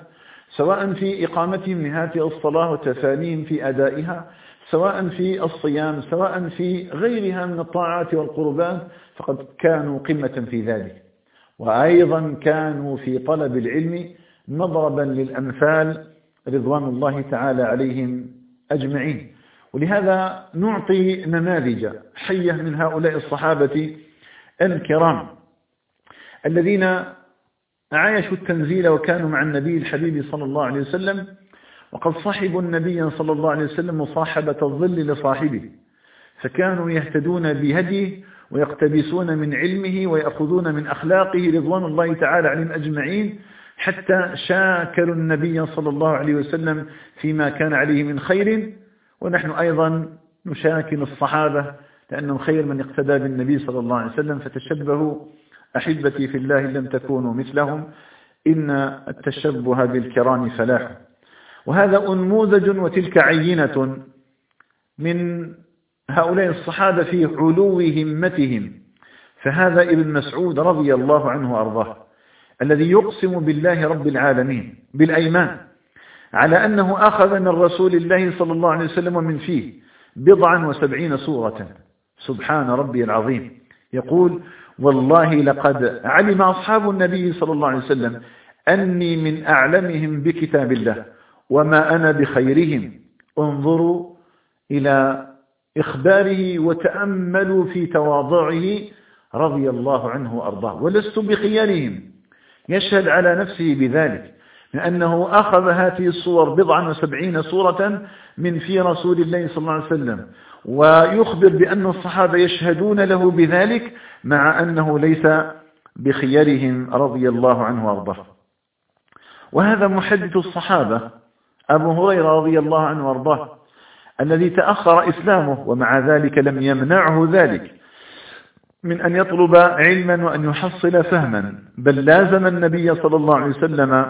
سواء في إقامتهم لهذه الصلاة وتفانيهم في أدائها، سواء في الصيام، سواء في غيرها من الطاعات والقربات، فقد كانوا قمة في ذلك. وأيضا كانوا في طلب العلم مضربا للأمثال رضوان الله تعالى عليهم أجمعين. ولهذا نعطي نماذج حية من هؤلاء الصحابة الكرام الذين عايشوا التنزيل وكانوا مع النبي الحبيب صلى الله عليه وسلم، وقد صحبوا النبي صلى الله عليه وسلم مصاحبة الظل لصاحبه، فكانوا يهتدون بهديه ويقتبسون من علمه ويأخذون من أخلاقه رضوان الله تعالى عليهم أجمعين، حتى شاكروا النبي صلى الله عليه وسلم فيما كان عليه من خير. ونحن أيضا نشاكل الصحابة لأنهم خير من اقتدى بالنبي صلى الله عليه وسلم، فتشبهوا أحبتي في الله لم تكونوا مثلهم، إن التشبه بالكرام فلاح. وهذا أنموذج وتلك عينة من هؤلاء الصحابة في علو همتهم. فهذا ابن مسعود رضي الله عنه وأرضاه الذي يقسم بالله رب العالمين بالأيمان على أنه أخذ من رسول الله صلى الله عليه وسلم من فيه بضعا وسبعين سورة، سبحان ربي العظيم. يقول: والله لقد علم أصحاب النبي صلى الله عليه وسلم أني من أعلمهم بكتاب الله وما أنا بخيرهم. انظروا إلى إخباره وتأملوا في تواضعه رضي الله عنه وأرضاه. ولست بخيارهم، يشهد على نفسه بذلك، لأنه أخذ هذه الصور بضعا وسبعين سورة من في رسول الله صلى الله عليه وسلم، ويخبر بأن الصحابة يشهدون له بذلك مع أنه ليس بخيارهم رضي الله عنه وأرضاه. وهذا محدث الصحابة أبو هريرة رضي الله عنه وأرضاه الذي تأخر إسلامه، ومع ذلك لم يمنعه ذلك من أن يطلب علما وأن يحصل فهما، بل لازم النبي صلى الله عليه وسلم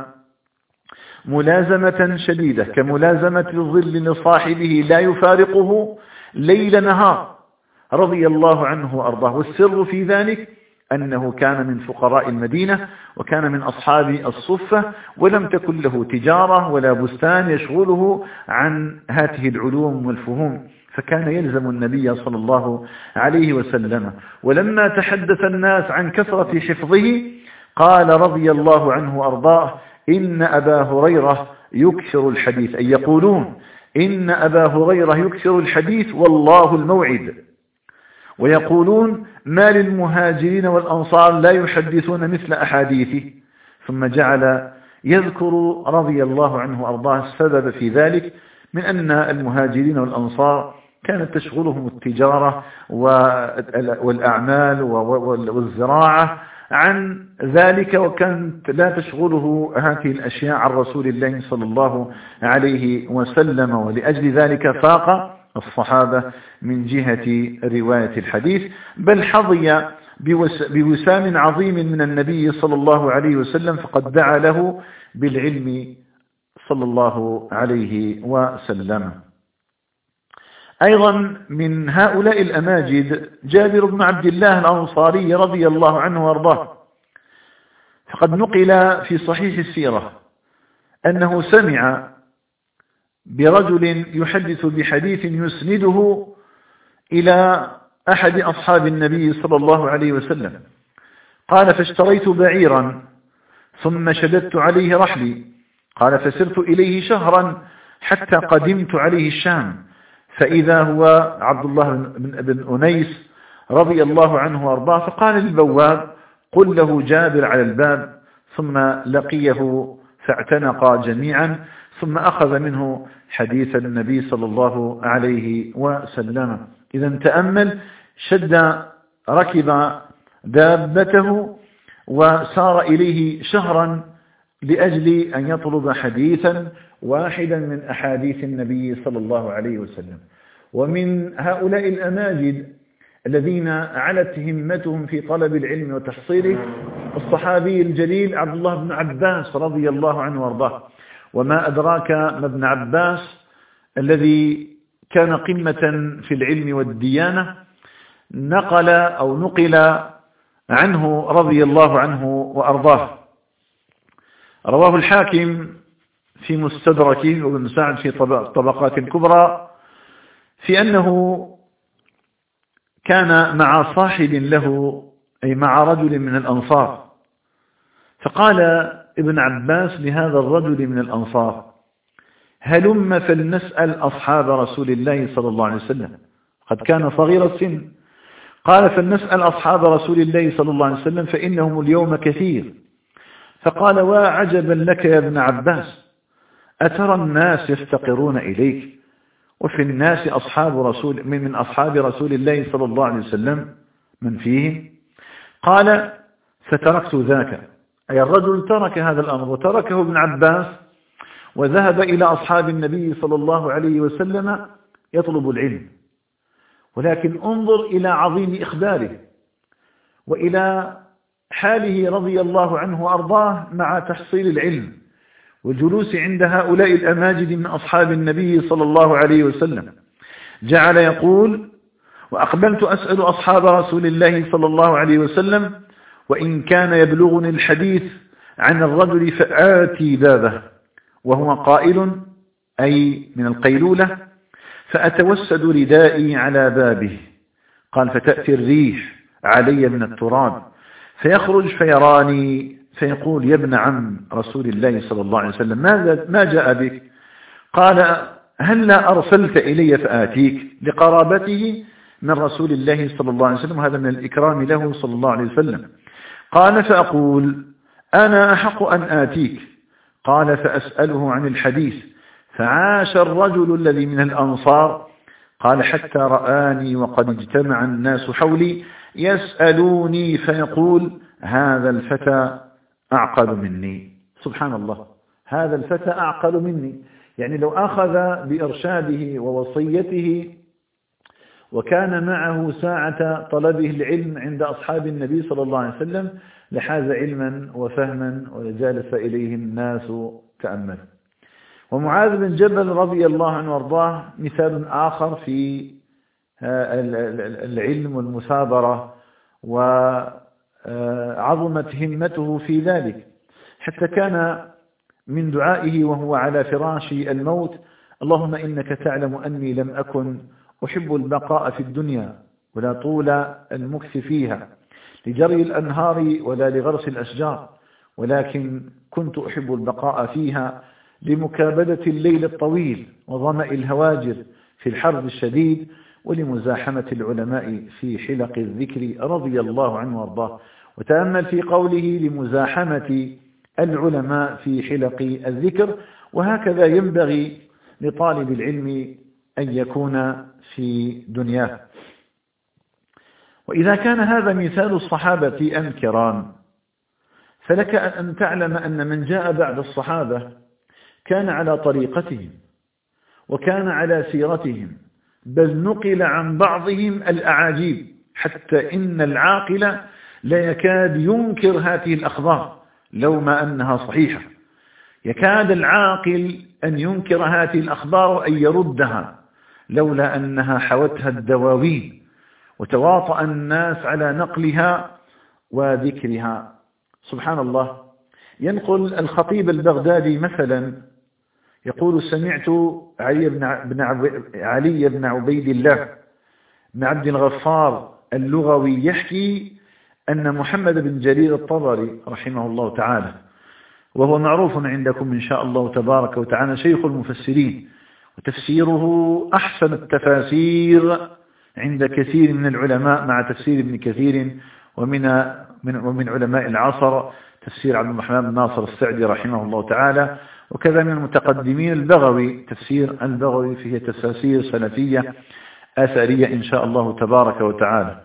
ملازمة شديدة كملازمة الظل لصاحبه لا يفارقه ليل نهار رضي الله عنه وأرضاه. والسر في ذلك أنه كان من فقراء المدينة وكان من أصحاب الصفة، ولم تكن له تجارة ولا بستان يشغله عن هذه العلوم والفهوم، فكان يلزم النبي صلى الله عليه وسلم. ولما تحدث الناس عن كثرة حفظه قال رضي الله عنه وأرضاه: إن أبا هريرة يكثر الحديث، أي يقولون إن أبا هريرة يكثر الحديث والله الموعد، ويقولون ما للمهاجرين والأنصار لا يحدثون مثل أحاديثه. ثم جعل يذكر رضي الله عنه وأرضاه السبب في ذلك من أن المهاجرين والأنصار كانت تشغلهم التجارة والأعمال والزراعة عن ذلك، وكانت لا تشغله هذه الأشياء عن رسول الله صلى الله عليه وسلم، ولأجل ذلك فاق الصحابة من جهة رواية الحديث، بل حظي بوسام عظيم من النبي صلى الله عليه وسلم، فقد دعا له بالعلم صلى الله عليه وسلم. أيضا من هؤلاء الأماجد جابر بن عبد الله الأنصاري رضي الله عنه وارضاه، فقد نقل في صحيح السيرة أنه سمع برجل يحدث بحديث يسنده إلى أحد أصحاب النبي صلى الله عليه وسلم. قال: فاشتريت بعيرا ثم شددت عليه رحلي. قال: فسرت إليه شهرا حتى قدمت عليه الشام، فإذا هو عبد الله بن أنيس رضي الله عنه وارضاه، فقال للبواب: قل له جابر على الباب. ثم لقيه فاعتنقا جميعا، ثم أخذ منه حديث النبي صلى الله عليه وسلم. إذا تأمل، شد ركب دابته وسار إليه شهرا لأجل أن يطلب حديثا واحدا من أحاديث النبي صلى الله عليه وسلم. ومن هؤلاء الأماجد الذين علت همتهم في طلب العلم وتحصيله الصحابي الجليل عبد الله بن عباس رضي الله عنه وارضاه. وما أدراك ما ابن عباس الذي كان قمة في العلم والديانة، نقل أو نقل عنه رضي الله عنه وأرضاه. رواه الحاكم في مستدركه وابن سعد في طبقات كبرى في أنه كان مع صاحب له أي مع رجل من الأنصار، فقال ابن عباس لهذا الرجل من الأنصار: هلم فلنسأل أصحاب رسول الله صلى الله عليه وسلم، قد كان صغير السن. قال: فلنسأل أصحاب رسول الله صلى الله عليه وسلم فإنهم اليوم كثير. فقال: وعجبا لك يا ابن عباس، أترى الناس يفتقرون إليك وفي الناس أصحاب رسول من, من أصحاب رسول الله صلى الله عليه وسلم من فيهم؟ قال: فتركت ذاك، أي الرجل ترك هذا الأمر وتركه ابن عباس وذهب إلى أصحاب النبي صلى الله عليه وسلم يطلب العلم. ولكن انظر إلى عظيم إخباره وإلى حاله رضي الله عنه وأرضاه مع تحصيل العلم والجلوس عند هؤلاء الأماجد من أصحاب النبي صلى الله عليه وسلم. جعل يقول: وأقبلت أسأل أصحاب رسول الله صلى الله عليه وسلم وإن كان يبلغني الحديث عن الرجل فآتي بابه وهو قائل، أي من القيلولة، فأتوسد ردائي على بابه. قال: فتأتي الريح علي من التراب فيخرج فيراني فيقول: يا ابن عم رسول الله صلى الله عليه وسلم، ماذا ما جاء بك؟ قال: هل لا أرسلت إلي فآتيك، لقرابته من رسول الله صلى الله عليه وسلم، هذا من الإكرام له صلى الله عليه وسلم. قال: فأقول: أنا أحق أن آتيك. قال: فأسأله عن الحديث. فعاش الرجل الذي من الأنصار، قال: حتى رآني وقد اجتمع الناس حولي يسألوني فيقول: هذا الفتى أعقل مني. سبحان الله، هذا الفتى أعقل مني. يعني لو أخذ بإرشاده ووصيته وكان معه ساعة طلبه العلم عند أصحاب النبي صلى الله عليه وسلم لحاز علما وفهما وجالس إليه الناس تأمل. ومعاذ بن جبل رضي الله عنه وارضاه مثال آخر في العلم والمثابرة، وعظمت همته في ذلك، حتى كان من دعائه وهو على فراش الموت: اللهم إنك تعلم أني لم أكن أحب البقاء في الدنيا ولا طول المكث فيها لجري الأنهار ولا لغرس الأشجار، ولكن كنت أحب البقاء فيها لمكابدة الليل الطويل وظمأ الهواجر في الحر الشديد ولمزاحمة العلماء في حلق الذكر رضي الله عنه وارضاه. وتأمل في قوله: لمزاحمة العلماء في حلق الذكر. وهكذا ينبغي لطالب العلم أن يكون في دنياه. وإذا كان هذا مثال الصحابة الكرام، فلك أن تعلم أن من جاء بعد الصحابة كان على طريقتهم وكان على سيرتهم، بل نقل عن بعضهم الأعاجيب، حتى إن العاقل لا يكاد ينكر هذه الأخبار لو ما أنها صحيحة. يكاد العاقل أن ينكر هذه الأخبار وأن يردها لولا أنها حوتها الدواوين وتواطأ الناس على نقلها وذكرها. سبحان الله. ينقل الخطيب البغدادي مثلا يقول: سمعت علي بن علي بن عبيد الله بن عبد الغفار اللغوي يحكي أن محمد بن جرير الطبري رحمه الله تعالى، وهو معروف عندكم إن شاء الله تبارك وتعالى شيخ المفسرين، وتفسيره أحسن التفاسير عند كثير من العلماء مع تفسير ابن كثير ومن من ومن علماء العصر تفسير عبد الرحمن بن ناصر السعدي رحمه الله تعالى، وكذا من المتقدمين البغوي تفسير البغوي فيه تفاسير سلفية أثرية إن شاء الله تبارك وتعالى.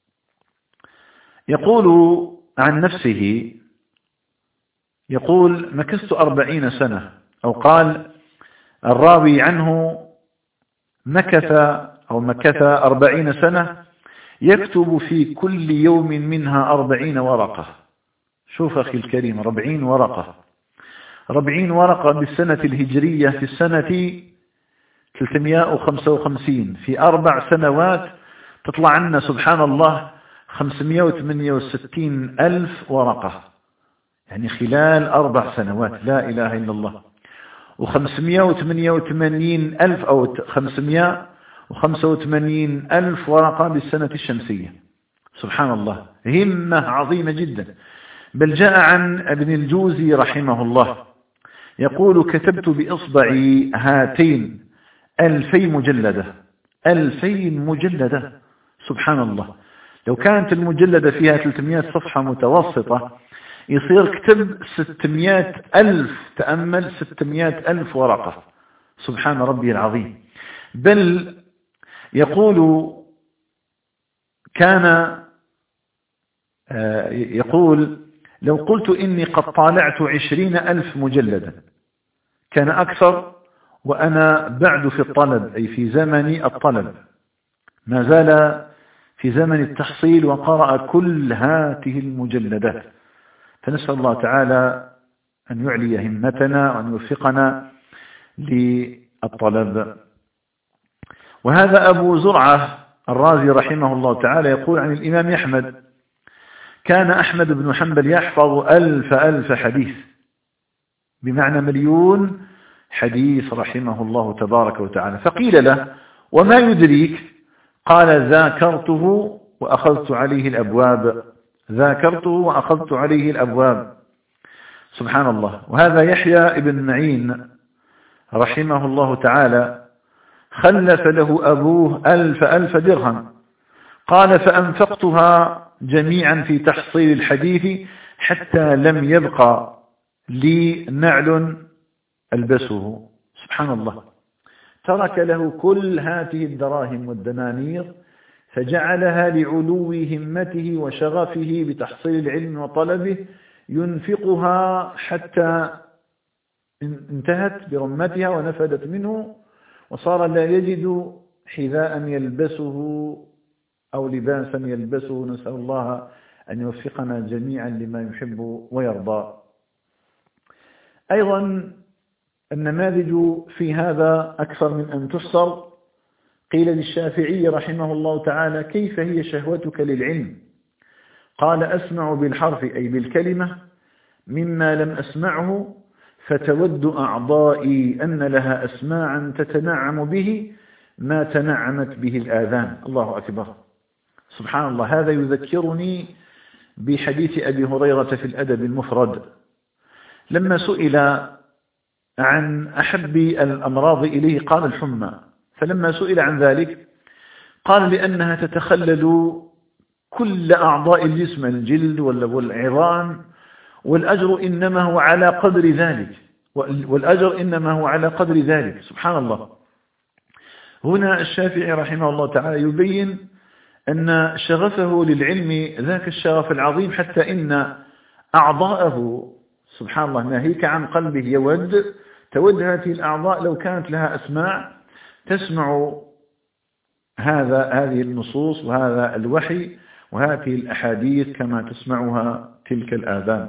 يقول عن نفسه، يقول: مكثت أربعين سنة، أو قال الراوي عنه مكث أو مكث أربعين سنة يكتب في كل يوم منها أربعين ورقة. شوف أخي الكريم، أربعين ورقة، أربعين ورقة بالسنة الهجرية في السنة ثلاثمائة وخمسة وخمسين، في أربع سنوات تطلع عنا سبحان الله خمسمائة وثمانية وستين ألف ورقة، يعني خلال أربع سنوات، لا إله إلا الله. وخمسمائة وثمانية وثمانين ألف أو خمسمائة وخمسة وثمانين ألف ورقة بالسنة الشمسية. سبحان الله، همة عظيمة جدا. بل جاء عن ابن الجوزي رحمه الله يقول: كتبت بإصبعي هاتين ألفي مجلدة، ألفين مجلدة. سبحان الله، لو كانت المجلدة فيها ثلاثمائة صفحة متوسطة يصير كتب ستمائة ألف. تأمل، ستمائة ألف ورقة. سبحان ربي العظيم. بل يقول كان يقول: لو قلت إني قد طالعت عشرين ألف مجلدا كان أكثر، وأنا بعد في الطلب، أي في زمن الطلب، ما زال في زمن التحصيل وقرأ كل هذه المجلدات. فنسأل الله تعالى أن يعلي همتنا وأن يوفقنا للطلب. وهذا أبو زرعة الرازي رحمه الله تعالى يقول عن الإمام أحمد: كان أحمد بن حنبل يحفظ ألف ألف حديث، بمعنى مليون حديث رحمه الله تبارك وتعالى. فقيل له: وما يدريك؟ قال: ذاكرته وأخذت عليه الأبواب، ذاكرته وأخذت عليه الأبواب. سبحان الله. وهذا يحيى ابن معين رحمه الله تعالى خلف له أبوه ألف ألف درهم، قال: فأنفقتها جميعا في تحصيل الحديث حتى لم يبقى لي نعل ألبسه. سبحان الله، ترك له كل هذه الدراهم والدنانير فجعلها لعلو همته وشغفه بتحصيل العلم وطلبه، ينفقها حتى انتهت برمتها ونفدت منه، وصار لا يجد حذاء يلبسه أو لباسا يلبسه. نسأل الله أن يوفقنا جميعا لما يحب ويرضى. أيضا النماذج في هذا أكثر من أن تحصر. قيل للشافعي رحمه الله تعالى: كيف هي شهوتك للعلم؟ قال: أسمع بالحرف، أي بالكلمة، مما لم أسمعه، فتود أعضائي أن لها أسماعا تتنعم به ما تنعمت به الآذان. الله أكبر. سبحان الله. هذا يذكرني بحديث أبي هريرة في الأدب المفرد لما سئل عن أحب الأمراض إليه قال: الحمى. فلما سئل عن ذلك قال: لأنها تتخلل كل أعضاء الجسم، الجلد والعظام، والأجر إنما هو على قدر ذلك، والأجر إنما هو على قدر ذلك. سبحان الله. هنا الشافعي رحمه الله تعالى يبين أن شغفه للعلم ذاك الشغف العظيم حتى إن أعضاءه، سبحان الله، ناهيك عن قلبه، يود تود هذه الأعضاء لو كانت لها أسماع تسمع هذا هذه النصوص وهذا الوحي وهذه الأحاديث كما تسمعها تلك الآذان.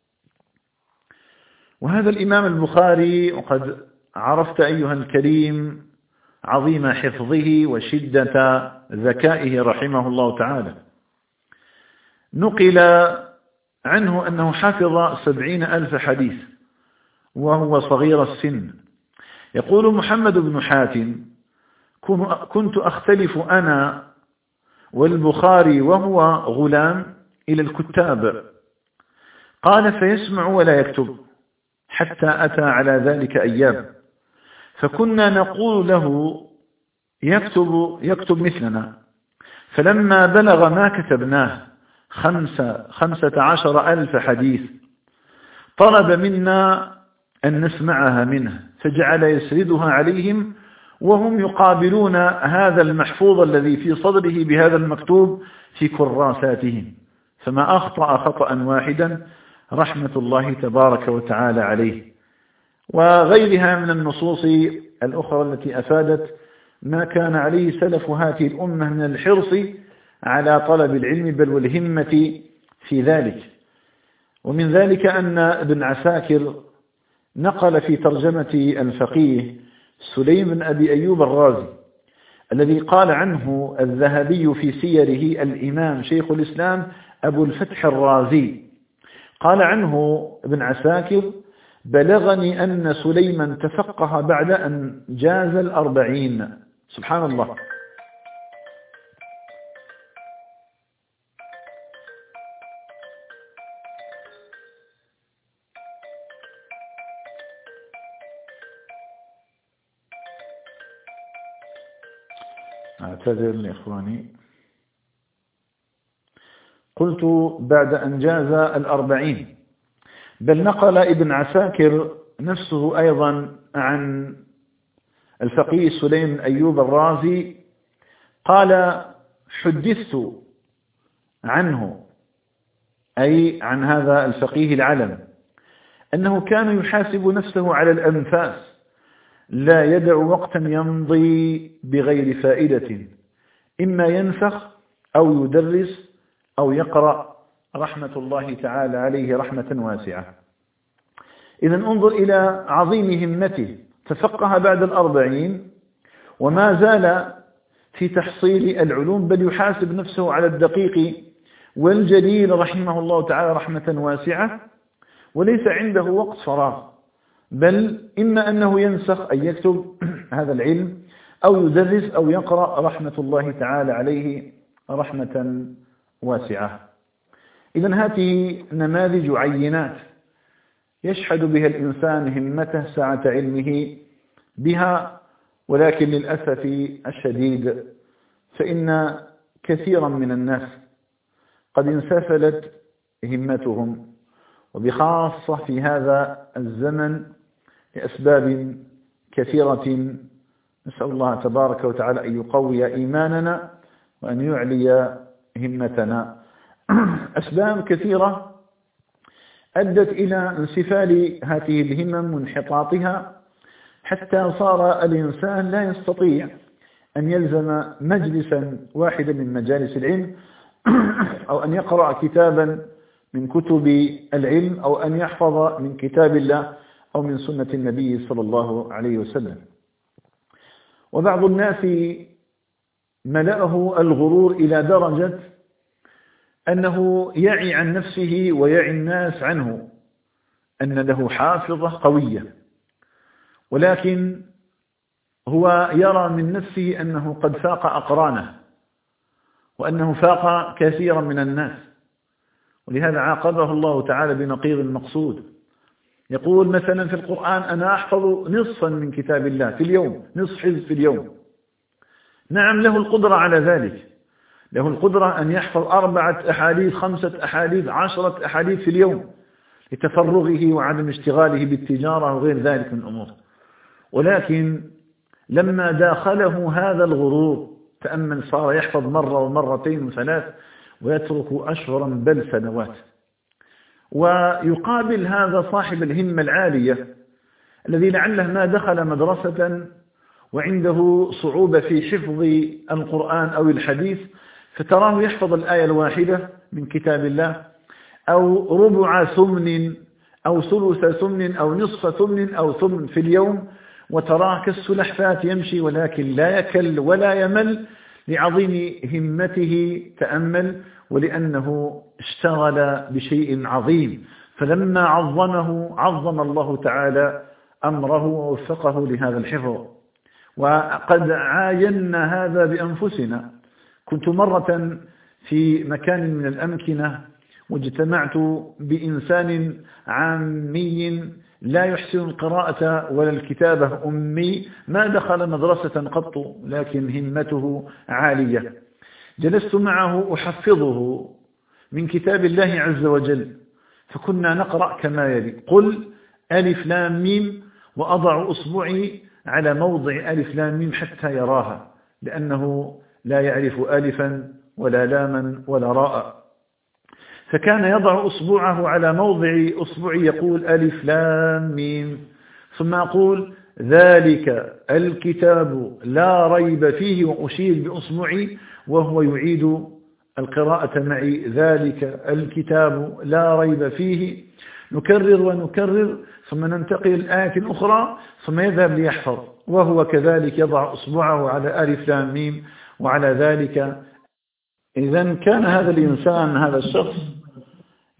وهذا الإمام البخاري، وقد عرفت أيها الكريم عظيم حفظه وشدة ذكائه رحمه الله تعالى، نقل عنه أنه حفظ سبعين ألف حديث وهو صغير السن. يقول محمد بن حاتم: كنت أختلف أنا والبخاري وهو غلام إلى الكتاب، قال: فيسمع ولا يكتب، حتى أتى على ذلك أيام، فكنا نقول له: يكتب يكتب مثلنا. فلما بلغ ما كتبناه خمسة, خمسة عشر ألف حديث طلب منا أن نسمعها منه، فجعل يسردها عليهم وهم يقابلون هذا المحفوظ الذي في صدره بهذا المكتوب في كراساتهم، فما أخطأ خطأ واحدا رحمة الله تبارك وتعالى عليه. وغيرها من النصوص الأخرى التي أفادت ما كان عليه سلف هذه الأمة من الحرص على طلب العلم بل والهمة في ذلك. ومن ذلك أن ابن عساكر نقل في ترجمة الفقيه سليم بن أبي أيوب الرازي الذي قال عنه الذهبي في سيره الإمام شيخ الإسلام أبو الفتح الرازي، قال عنه ابن عساكر: بلغني أن سليما تفقه بعد أن جاز الأربعين. سبحان الله. اعتذر إخواني. قلت بعد أن جاز الأربعين، بل نقل ابن عساكر نفسه أيضا عن الفقيه سليم أيوب الرازي قال: حدثت عنه، أي عن هذا الفقيه العلم، أنه كان يحاسب نفسه على الأنفاس، لا يدع وقتا يمضي بغير فائدة، إما ينفخ أو يدرس أو يقرأ، رحمة الله تعالى عليه رحمة واسعة. إذن انظر إلى عظيم همته، تفقه بعد الأربعين وما زال في تحصيل العلوم، بل يحاسب نفسه على الدقيق والجليل رحمه الله تعالى رحمة واسعة، وليس عنده وقت فراغ، بل إما أنه ينسخ أن يكتب هذا العلم أو يدرس أو يقرأ، رحمة الله تعالى عليه رحمة واسعة. إذن هذه نماذج عينات يشهد بها الإنسان همته سعة علمه بها، ولكن للأسف الشديد فإن كثيرا من الناس قد انسفلت همتهم، وبخاصة في هذا الزمن لأسباب كثيرة. نسأل الله تبارك وتعالى أن يقوي إيماننا وأن يعلي همتنا. أسباب كثيرة أدت إلى انسفال هذه الهمم وانحطاطها، حتى صار الإنسان لا يستطيع أن يلزم مجلسا واحدا من مجالس العلم، أو أن يقرأ كتابا من كتب العلم، أو أن يحفظ من كتاب الله أو من سنة النبي صلى الله عليه وسلم. وبعض الناس ملأه الغرور إلى درجة أنه يعي عن نفسه ويعي الناس عنه أن له حافظة قوية، ولكن هو يرى من نفسه أنه قد فاق أقرانه، وأنه فاق كثيرا من الناس، ولهذا عاقبه الله تعالى بنقيض المقصود. يقول مثلا في القرآن: أنا أحفظ نصفا من كتاب الله في اليوم، نصف حزب في اليوم. نعم، له القدرة على ذلك، له القدرة أن يحفظ أربعة أحاديث، خمسة أحاديث، عشرة أحاديث في اليوم، لتفرغه وعدم اشتغاله بالتجارة وغير ذلك من الأمور. ولكن لما داخله هذا الغرور، تأمل، صار يحفظ مرة ومرتين وثلاث ويترك أشهرا بل سنوات. ويقابل هذا صاحب الهمة العالية الذي لعله ما دخل مدرسة وعنده صعوبة في حفظ القرآن أو الحديث، فتراه يحفظ الآية الواحدة من كتاب الله، أو ربع ثمن أو ثلث ثمن أو نصف ثمن أو ثمن في اليوم، وتراه كالسلحفاة يمشي ولكن لا يكل ولا يمل، لعظيم همته، تأمل، ولأنه اشتغل بشيء عظيم. فلما عظمه عظم الله تعالى أمره ووفقه لهذا الحفظ. وقد عاينا هذا بأنفسنا. كنت مرة في مكان من الأمكنة واجتمعت بإنسان عامي لا يحسن القراءة ولا الكتابة، أمي، ما دخل مدرسة قط، لكن همته عالية. جلست معه أحفظه من كتاب الله عز وجل، فكنا نقرأ كما يلي: قل ألف لام ميم، وأضع أصبعي على موضع ألف لام ميم حتى يراها، لأنه لا يعرف ألفا ولا لاما ولا راء. فكان يضع أصبعه على موضع أصبعي يقول ألف لام ميم، ثم أقول ذلك الكتاب لا ريب فيه، وأشير بأصبعي وهو يعيد القراءة معي: ذلك الكتاب لا ريب فيه. نكرر ونكرر، ثم ننتقل الآية الأخرى، ثم يذهب ليحفظ، وهو كذلك يضع أصبعه على ألف لام ميم وعلى ذلك. إذن كان هذا الإنسان، هذا الشخص،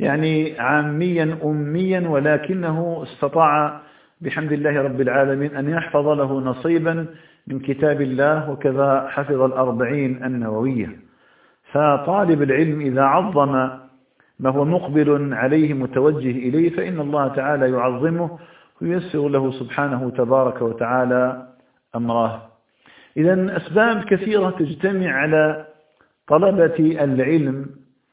يعني عاميا أميا، ولكنه استطاع بحمد الله رب العالمين أن يحفظ له نصيبا من كتاب الله، وكذا حفظ الأربعين النووية. فطالب العلم إذا عظم ما هو مقبل عليه متوجه إليه فإن الله تعالى يعظمه وييسر له سبحانه تبارك وتعالى أمره. إذن أسباب كثيرة تجتمع على طلبة العلم،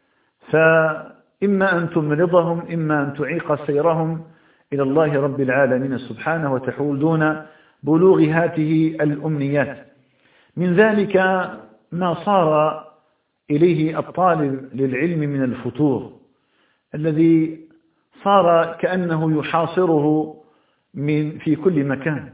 فإما أن تمرضهم، إما أن تعيق سيرهم إلى الله رب العالمين سبحانه وتحول دون بلوغ هذه الأمنيات. من ذلك ما صار إليه الطالب للعلم من الفتور الذي صار كأنه يحاصره من في كل مكان.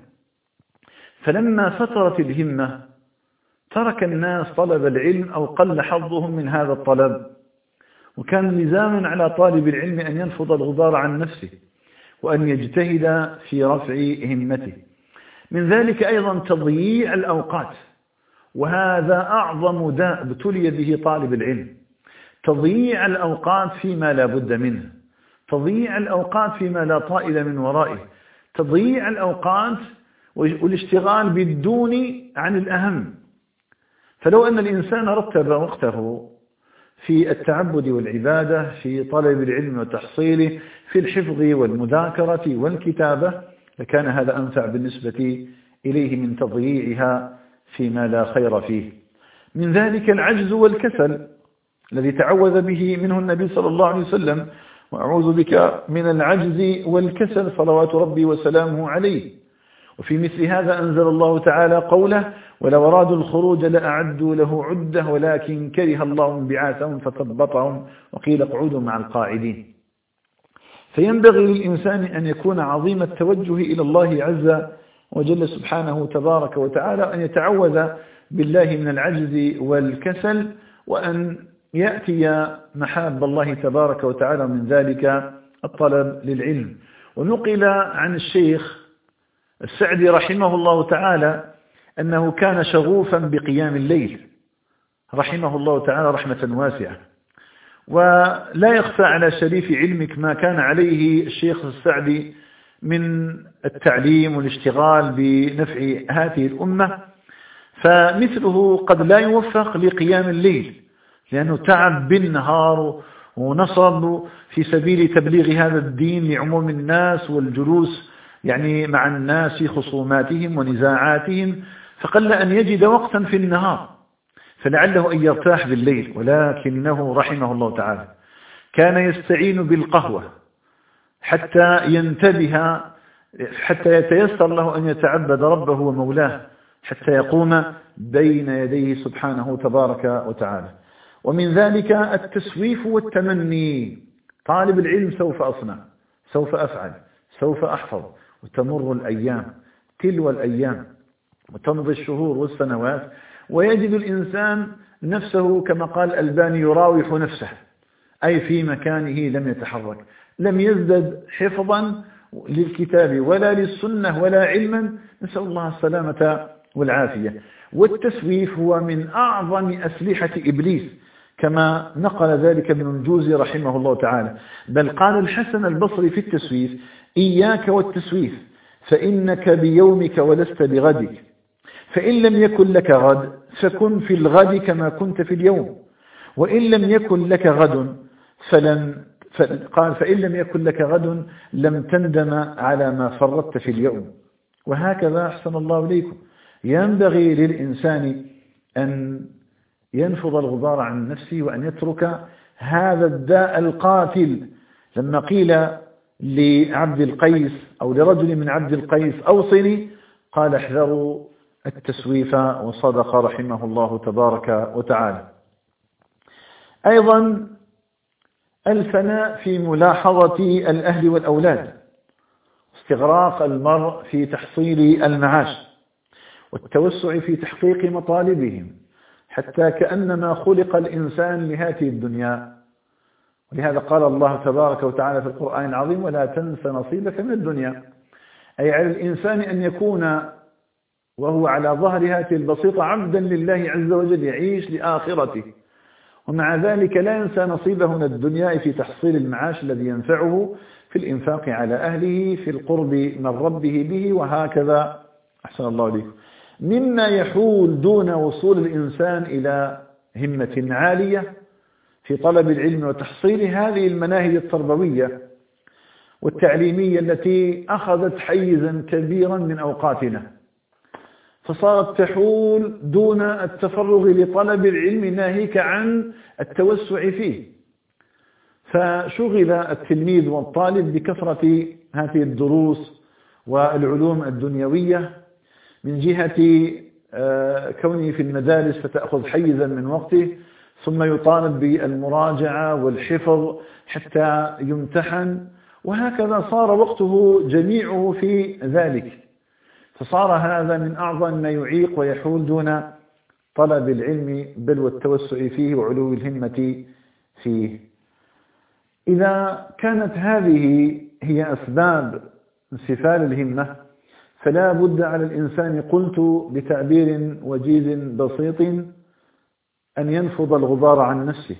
فلما فترت الهمة ترك الناس طلب العلم أو قل حظهم من هذا الطلب، وكان لزاما على طالب العلم أن ينفض الغبار عن نفسه وأن يجتهد في رفع همته. من ذلك أيضا تضييع الأوقات، وهذا أعظم داء ابتلي به طالب العلم، تضييع الأوقات فيما لا بد منه، تضييع الأوقات فيما لا طائل من ورائه، تضييع الأوقات والاشتغال بالدون عن الأهم. فلو أن الإنسان رتب وقته في التعبد والعبادة، في طلب العلم وتحصيله، في الحفظ والمذاكرة والكتابة، لكان هذا أنفع بالنسبة إليه من تضييعها فيما لا خير فيه. من ذلك العجز والكسل الذي تعوذ به منه النبي صلى الله عليه وسلم: وأعوذ بك من العجز والكسل صلوات ربي وسلامه عليه. وفي مثل هذا أنزل الله تعالى قوله: ولو أرادوا الخروج لأعدوا له عدة ولكن كره الله انبعاثهم فثبطهم وقيل اقعدوا مع القاعدين. فينبغي للإنسان أن يكون عظيم التوجه إلى الله عز وجل سبحانه تبارك وتعالى، أن يتعوذ بالله من العجز والكسل، وأن يأتي محاب الله تبارك وتعالى، من ذلك الطلب للعلم. ونقل عن الشيخ السعدي رحمه الله تعالى أنه كان شغوفا بقيام الليل رحمه الله تعالى رحمة واسعة. ولا يخفى على شريف علمك ما كان عليه الشيخ السعدي من التعليم والاشتغال بنفع هذه الأمة، فمثله قد لا يوفق لقيام الليل لأنه تعب بالنهار ونصب في سبيل تبليغ هذا الدين لعموم الناس والجلوس يعني مع الناس في خصوماتهم ونزاعاتهم، فقل أن يجد وقتا في النهار، فلعله أن يرتاح بالليل. ولكنه رحمه الله تعالى كان يستعين بالقهوة حتى ينتبه، حتى يتيسر له أن يتعبد ربه ومولاه، حتى يقوم بين يديه سبحانه تبارك وتعالى. ومن ذلك التسويف والتمني. طالب العلم سوف أصنع، سوف أفعل، سوف أحفظ، وتمر الأيام تلو الأيام وتمضي الشهور والسنوات، ويجد الإنسان نفسه كما قال الألباني يراوح نفسه، أي في مكانه لم يتحرك، لم يزدد حفظا للكتاب ولا للسنة ولا علما، نسأل الله السلامة والعافية. والتسويف هو من أعظم أسلحة إبليس كما نقل ذلك ابن الجوزي رحمه الله تعالى، بل قال الحسن البصري في التسويف: إياك والتسويف فإنك بيومك ولست بغدك، فإن لم يكن لك غد فكن في الغد كما كنت في اليوم، وإن لم يكن لك غد فلن قال فإن لم يكن لك غد لم تندم على ما فرطت في اليوم. وهكذا أحسن الله إليكم ينبغي للإنسان أن ينفض الغبار عن نفسه وأن يترك هذا الداء القاتل. لما قيل لعبد القيس أو لرجل من عبد القيس أوصني، قال: احذروا التسويف، وصدق رحمه الله تبارك وتعالى. أيضا الفناء في ملاحظة الأهل والأولاد، استغراق المرء في تحصيل المعاش والتوسع في تحقيق مطالبهم، حتى كأنما خلق الإنسان لهذه الدنيا. ولهذا قال الله تبارك وتعالى في القرآن العظيم: ولا تنس نصيبك من الدنيا. أي على الإنسان أن يكون وهو على ظهر هذه البسيطة عبدا لله عز وجل، يعيش لآخرته. ومع ذلك لا ينسى نصيبه من الدنيا في تحصيل المعاش الذي ينفعه في الإنفاق على أهله، في القرب من ربه به، وهكذا. أحسن الله إليكم. مما يحول دون وصول الإنسان إلى همة عالية في طلب العلم وتحصيل هذه المناهج التربوية والتعليمية التي أخذت حيزا كبيرا من أوقاتنا، فصارت تحول دون التفرغ لطلب العلم ناهيك عن التوسع فيه. فشغل التلميذ والطالب بكثرة هذه الدروس والعلوم الدنيوية من جهة كونه في المدارس فتأخذ حيزا من وقته، ثم يطالب بالمراجعة والحفظ حتى يمتحن، وهكذا صار وقته جميعه في ذلك. فصار هذا من أعظم ما يعيق ويحول دون طلب العلم بل والتوسع فيه وعلو الهمة فيه. إذا كانت هذه هي أسباب انسفال الهمة، فلا بد على الإنسان، قلت بتعبير وجيز بسيط، أن ينفض الغبار عن نفسه،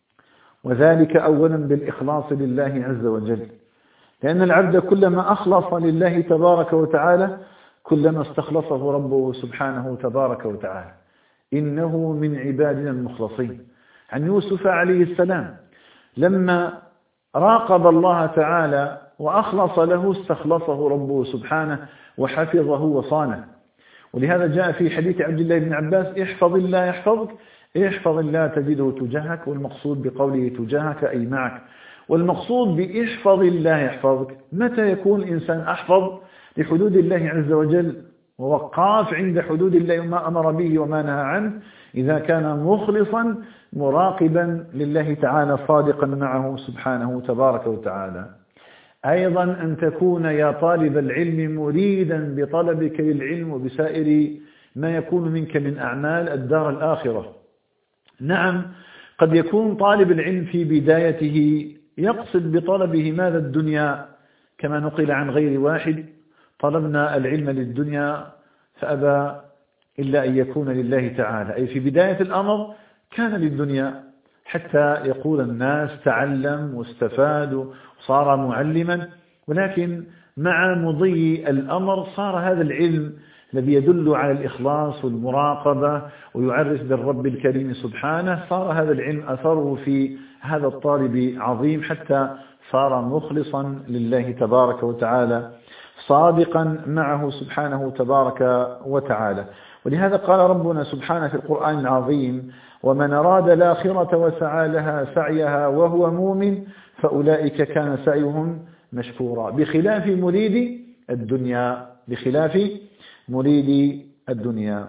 وذلك أولا بالإخلاص لله عز وجل، لأن العبد كلما أخلص لله تبارك وتعالى كلما استخلصه ربه سبحانه تبارك وتعالى. إنه من عبادنا المخلصين. عن يوسف عليه السلام لما راقب الله تعالى وأخلص له استخلصه ربه سبحانه وحفظه وصانه. ولهذا جاء في حديث عبد الله بن عباس: احفظ الله يحفظك، احفظ الله تجده تجاهك. والمقصود بقوله تجاهك أي معك. والمقصود بإحفظ الله يحفظك، متى يكون الإنسان أحفظ لحدود الله عز وجل ووقاف عند حدود الله وما أمر به وما نهى عنه؟ إذا كان مخلصا مراقبا لله تعالى صادقا معه سبحانه تبارك وتعالى. أيضا أن تكون يا طالب العلم مريدا بطلبك للعلم وبسائر ما يكون منك من أعمال الدار الآخرة. نعم، قد يكون طالب العلم في بدايته يقصد بطلبه ماذا؟ الدنيا، كما نقل عن غير واحد: طلبنا العلم للدنيا فأبى إلا أن يكون لله تعالى. أي في بداية الأمر كان للدنيا، حتى يقول الناس تعلم واستفاد وصار معلما. ولكن مع مضي الأمر صار هذا العلم الذي يدل على الإخلاص والمراقبة ويعرف بالرب الكريم سبحانه، صار هذا العلم أثره في هذا الطالب عظيم، حتى صار مخلصا لله تبارك وتعالى صادقا معه سبحانه تبارك وتعالى. ولهذا قال ربنا سبحانه في القرآن العظيم: ومن أراد الآخرة وسعى لها سعيها وهو مؤمن فأولئك كان سعيهم مشكورا. بخلاف مريد الدنيا، بخلاف مريد الدنيا.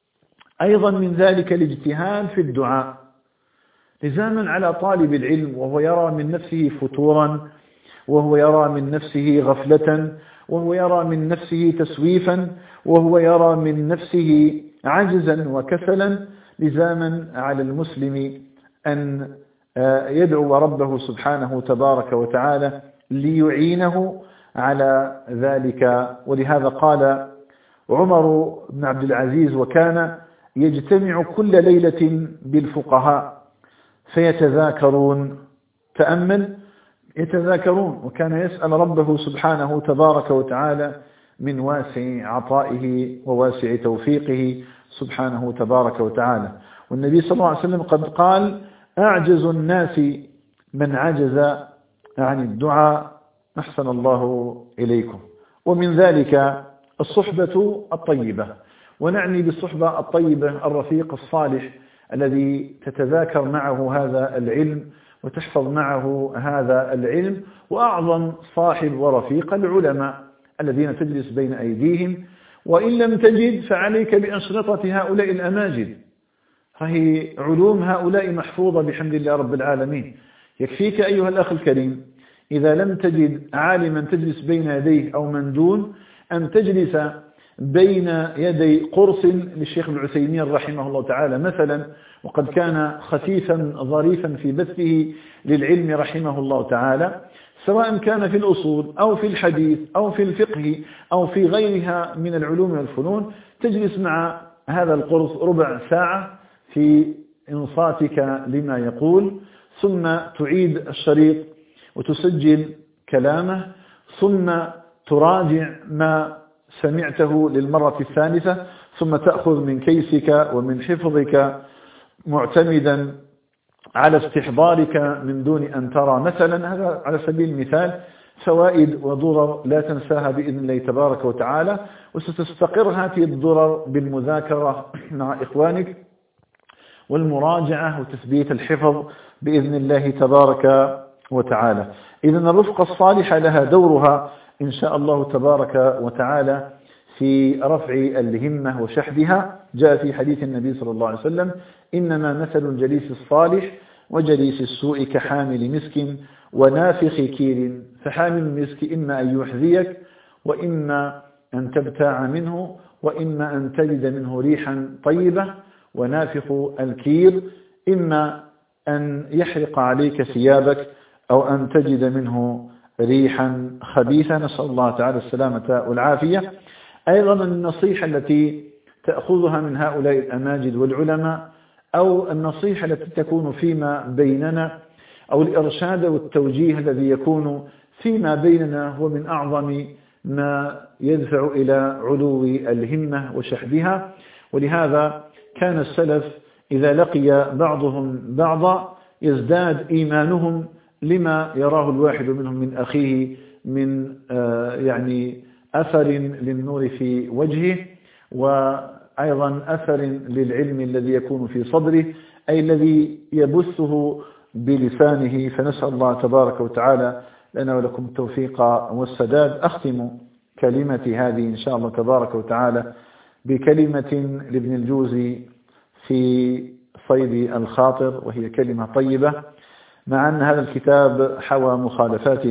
أيضا من ذلك الاجتهاد في الدعاء لزاما على طالب العلم، وهو يرى من نفسه فتورا، وهو يرى من نفسه غفلة، وهو يرى من نفسه تسويفا، وهو يرى من نفسه عجزا وكسلا. لزاما على المسلم أن يدعو ربه سبحانه تبارك وتعالى ليعينه على ذلك. ولهذا قال عمر بن عبد العزيز: وكان يجتمع كل ليلة بالفقهاء فيتذاكرون. تأمل، يتذاكرون، وكان يسأل ربه سبحانه تبارك وتعالى من واسع عطائه وواسع توفيقه سبحانه تبارك وتعالى. والنبي صلى الله عليه وسلم قد قال: أعجز الناس من عجز عن الدعاء. أحسن الله إليكم. ومن ذلك الصحبة الطيبة، ونعني بالصحبة الطيبة الرفيق الصالح الذي تتذاكر معه هذا العلم وتحفظ معه هذا العلم. وأعظم صاحب ورفيق العلماء الذين تجلس بين أيديهم، وإن لم تجد فعليك بأشرطة هؤلاء الأماجد، فهي علوم هؤلاء محفوظة بحمد الله رب العالمين. يكفيك أيها الأخ الكريم إذا لم تجد عالما تجلس بين يديه أو من دون، أن تجلس بين يدي قرص للشيخ ابن عثيمين رحمه الله تعالى مثلا، وقد كان خفيفا ظريفا في بثه للعلم رحمه الله تعالى، سواء كان في الأصول أو في الحديث أو في الفقه أو في غيرها من العلوم والفنون. تجلس مع هذا القرص ربع ساعة في إنصاتك لما يقول، ثم تعيد الشريط وتسجل كلامه، ثم تراجع ما سمعته للمرة الثالثة، ثم تأخذ من كيسك ومن حفظك معتمدا على استحضارك من دون أن ترى مثلا، هذا على سبيل المثال فوائد وضرر لا تنساها بإذن الله تبارك وتعالى، وستستقر هذه الضرر بالمذاكرة مع إخوانك والمراجعة وتثبيت الحفظ بإذن الله تبارك وتعالى. إذن الرفقة الصالحة لها دورها إن شاء الله تبارك وتعالى في رفع الهمة وشحذها. جاء في حديث النبي صلى الله عليه وسلم: إنما مثل الجليس الصالح وجليس السوء كحامل مسك ونافخ كير، فحامل المسك إما أن يحذيك، وإما أن تبتاع منه، وإما أن تجد منه ريحا طيبة، ونافخ الكير إما أن يحرق عليك ثيابك أو أن تجد منه ريحا خبيثة، نسأل الله تعالى السلامة والعافية. أيضا النصيحة التي تأخذها من هؤلاء الأماجد والعلماء، أو النصيحة التي تكون فيما بيننا، أو الإرشاد والتوجيه الذي يكون فيما بيننا، هو من أعظم ما يدفع إلى علو الهمة وشحذها. ولهذا كان السلف إذا لقي بعضهم بعضا يزداد إيمانهم لما يراه الواحد منهم من أخيه من يعني أثر للنور في وجهه، وأيضا أثر للعلم الذي يكون في صدره، أي الذي يبثه بلسانه. فنسأل الله تبارك وتعالى لنا ولكم التوفيق والسداد. أختم كلمتي هذه إن شاء الله تبارك وتعالى بكلمة لابن الجوزي في صيد الخاطر، وهي كلمة طيبة، مع أن هذا الكتاب حوى مخالفات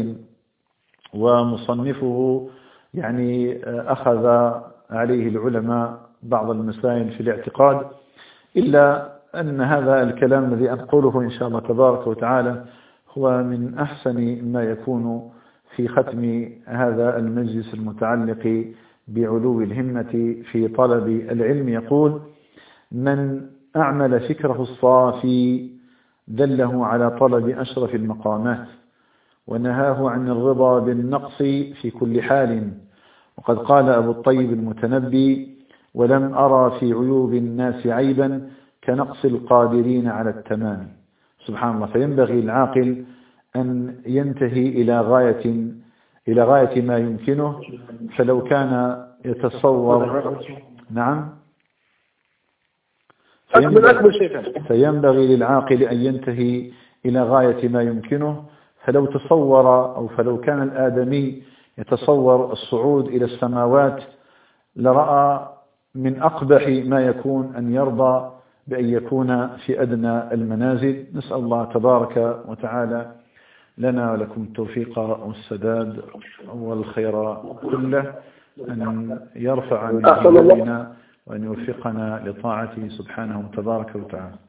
ومصنفه يعني أخذ عليه العلماء بعض المسائل في الاعتقاد، إلا أن هذا الكلام الذي أنقله إن شاء الله تبارك وتعالى هو من أحسن ما يكون في ختم هذا المجلس المتعلق بعلو الهمة في طلب العلم. يقول: من أعمل فكره الصافي دله على طلب أشرف المقامات، ونهاه عن الرضا بالنقص في كل حال. وقد قال أبو الطيب المتنبي: ولم أرى في عيوب الناس عيبا كنقص القادرين على التمام. سبحان الله. فينبغي العاقل أن ينتهي إلى غاية إلى غاية ما يمكنه، فلو كان يتصور نعم فينبغي للعاقل أن ينتهي إلى غاية ما يمكنه، فلو تصور أو فلو كان الآدمي يتصور الصعود إلى السماوات لرأى من أقبح ما يكون أن يرضى بأن يكون في أدنى المنازل. نسأل الله تبارك وتعالى لنا ولكم التوفيق والسداد والخير كله، أن يرفع من ذنوبنا وأن يوفقنا لطاعته سبحانه وتبارك وتعالى.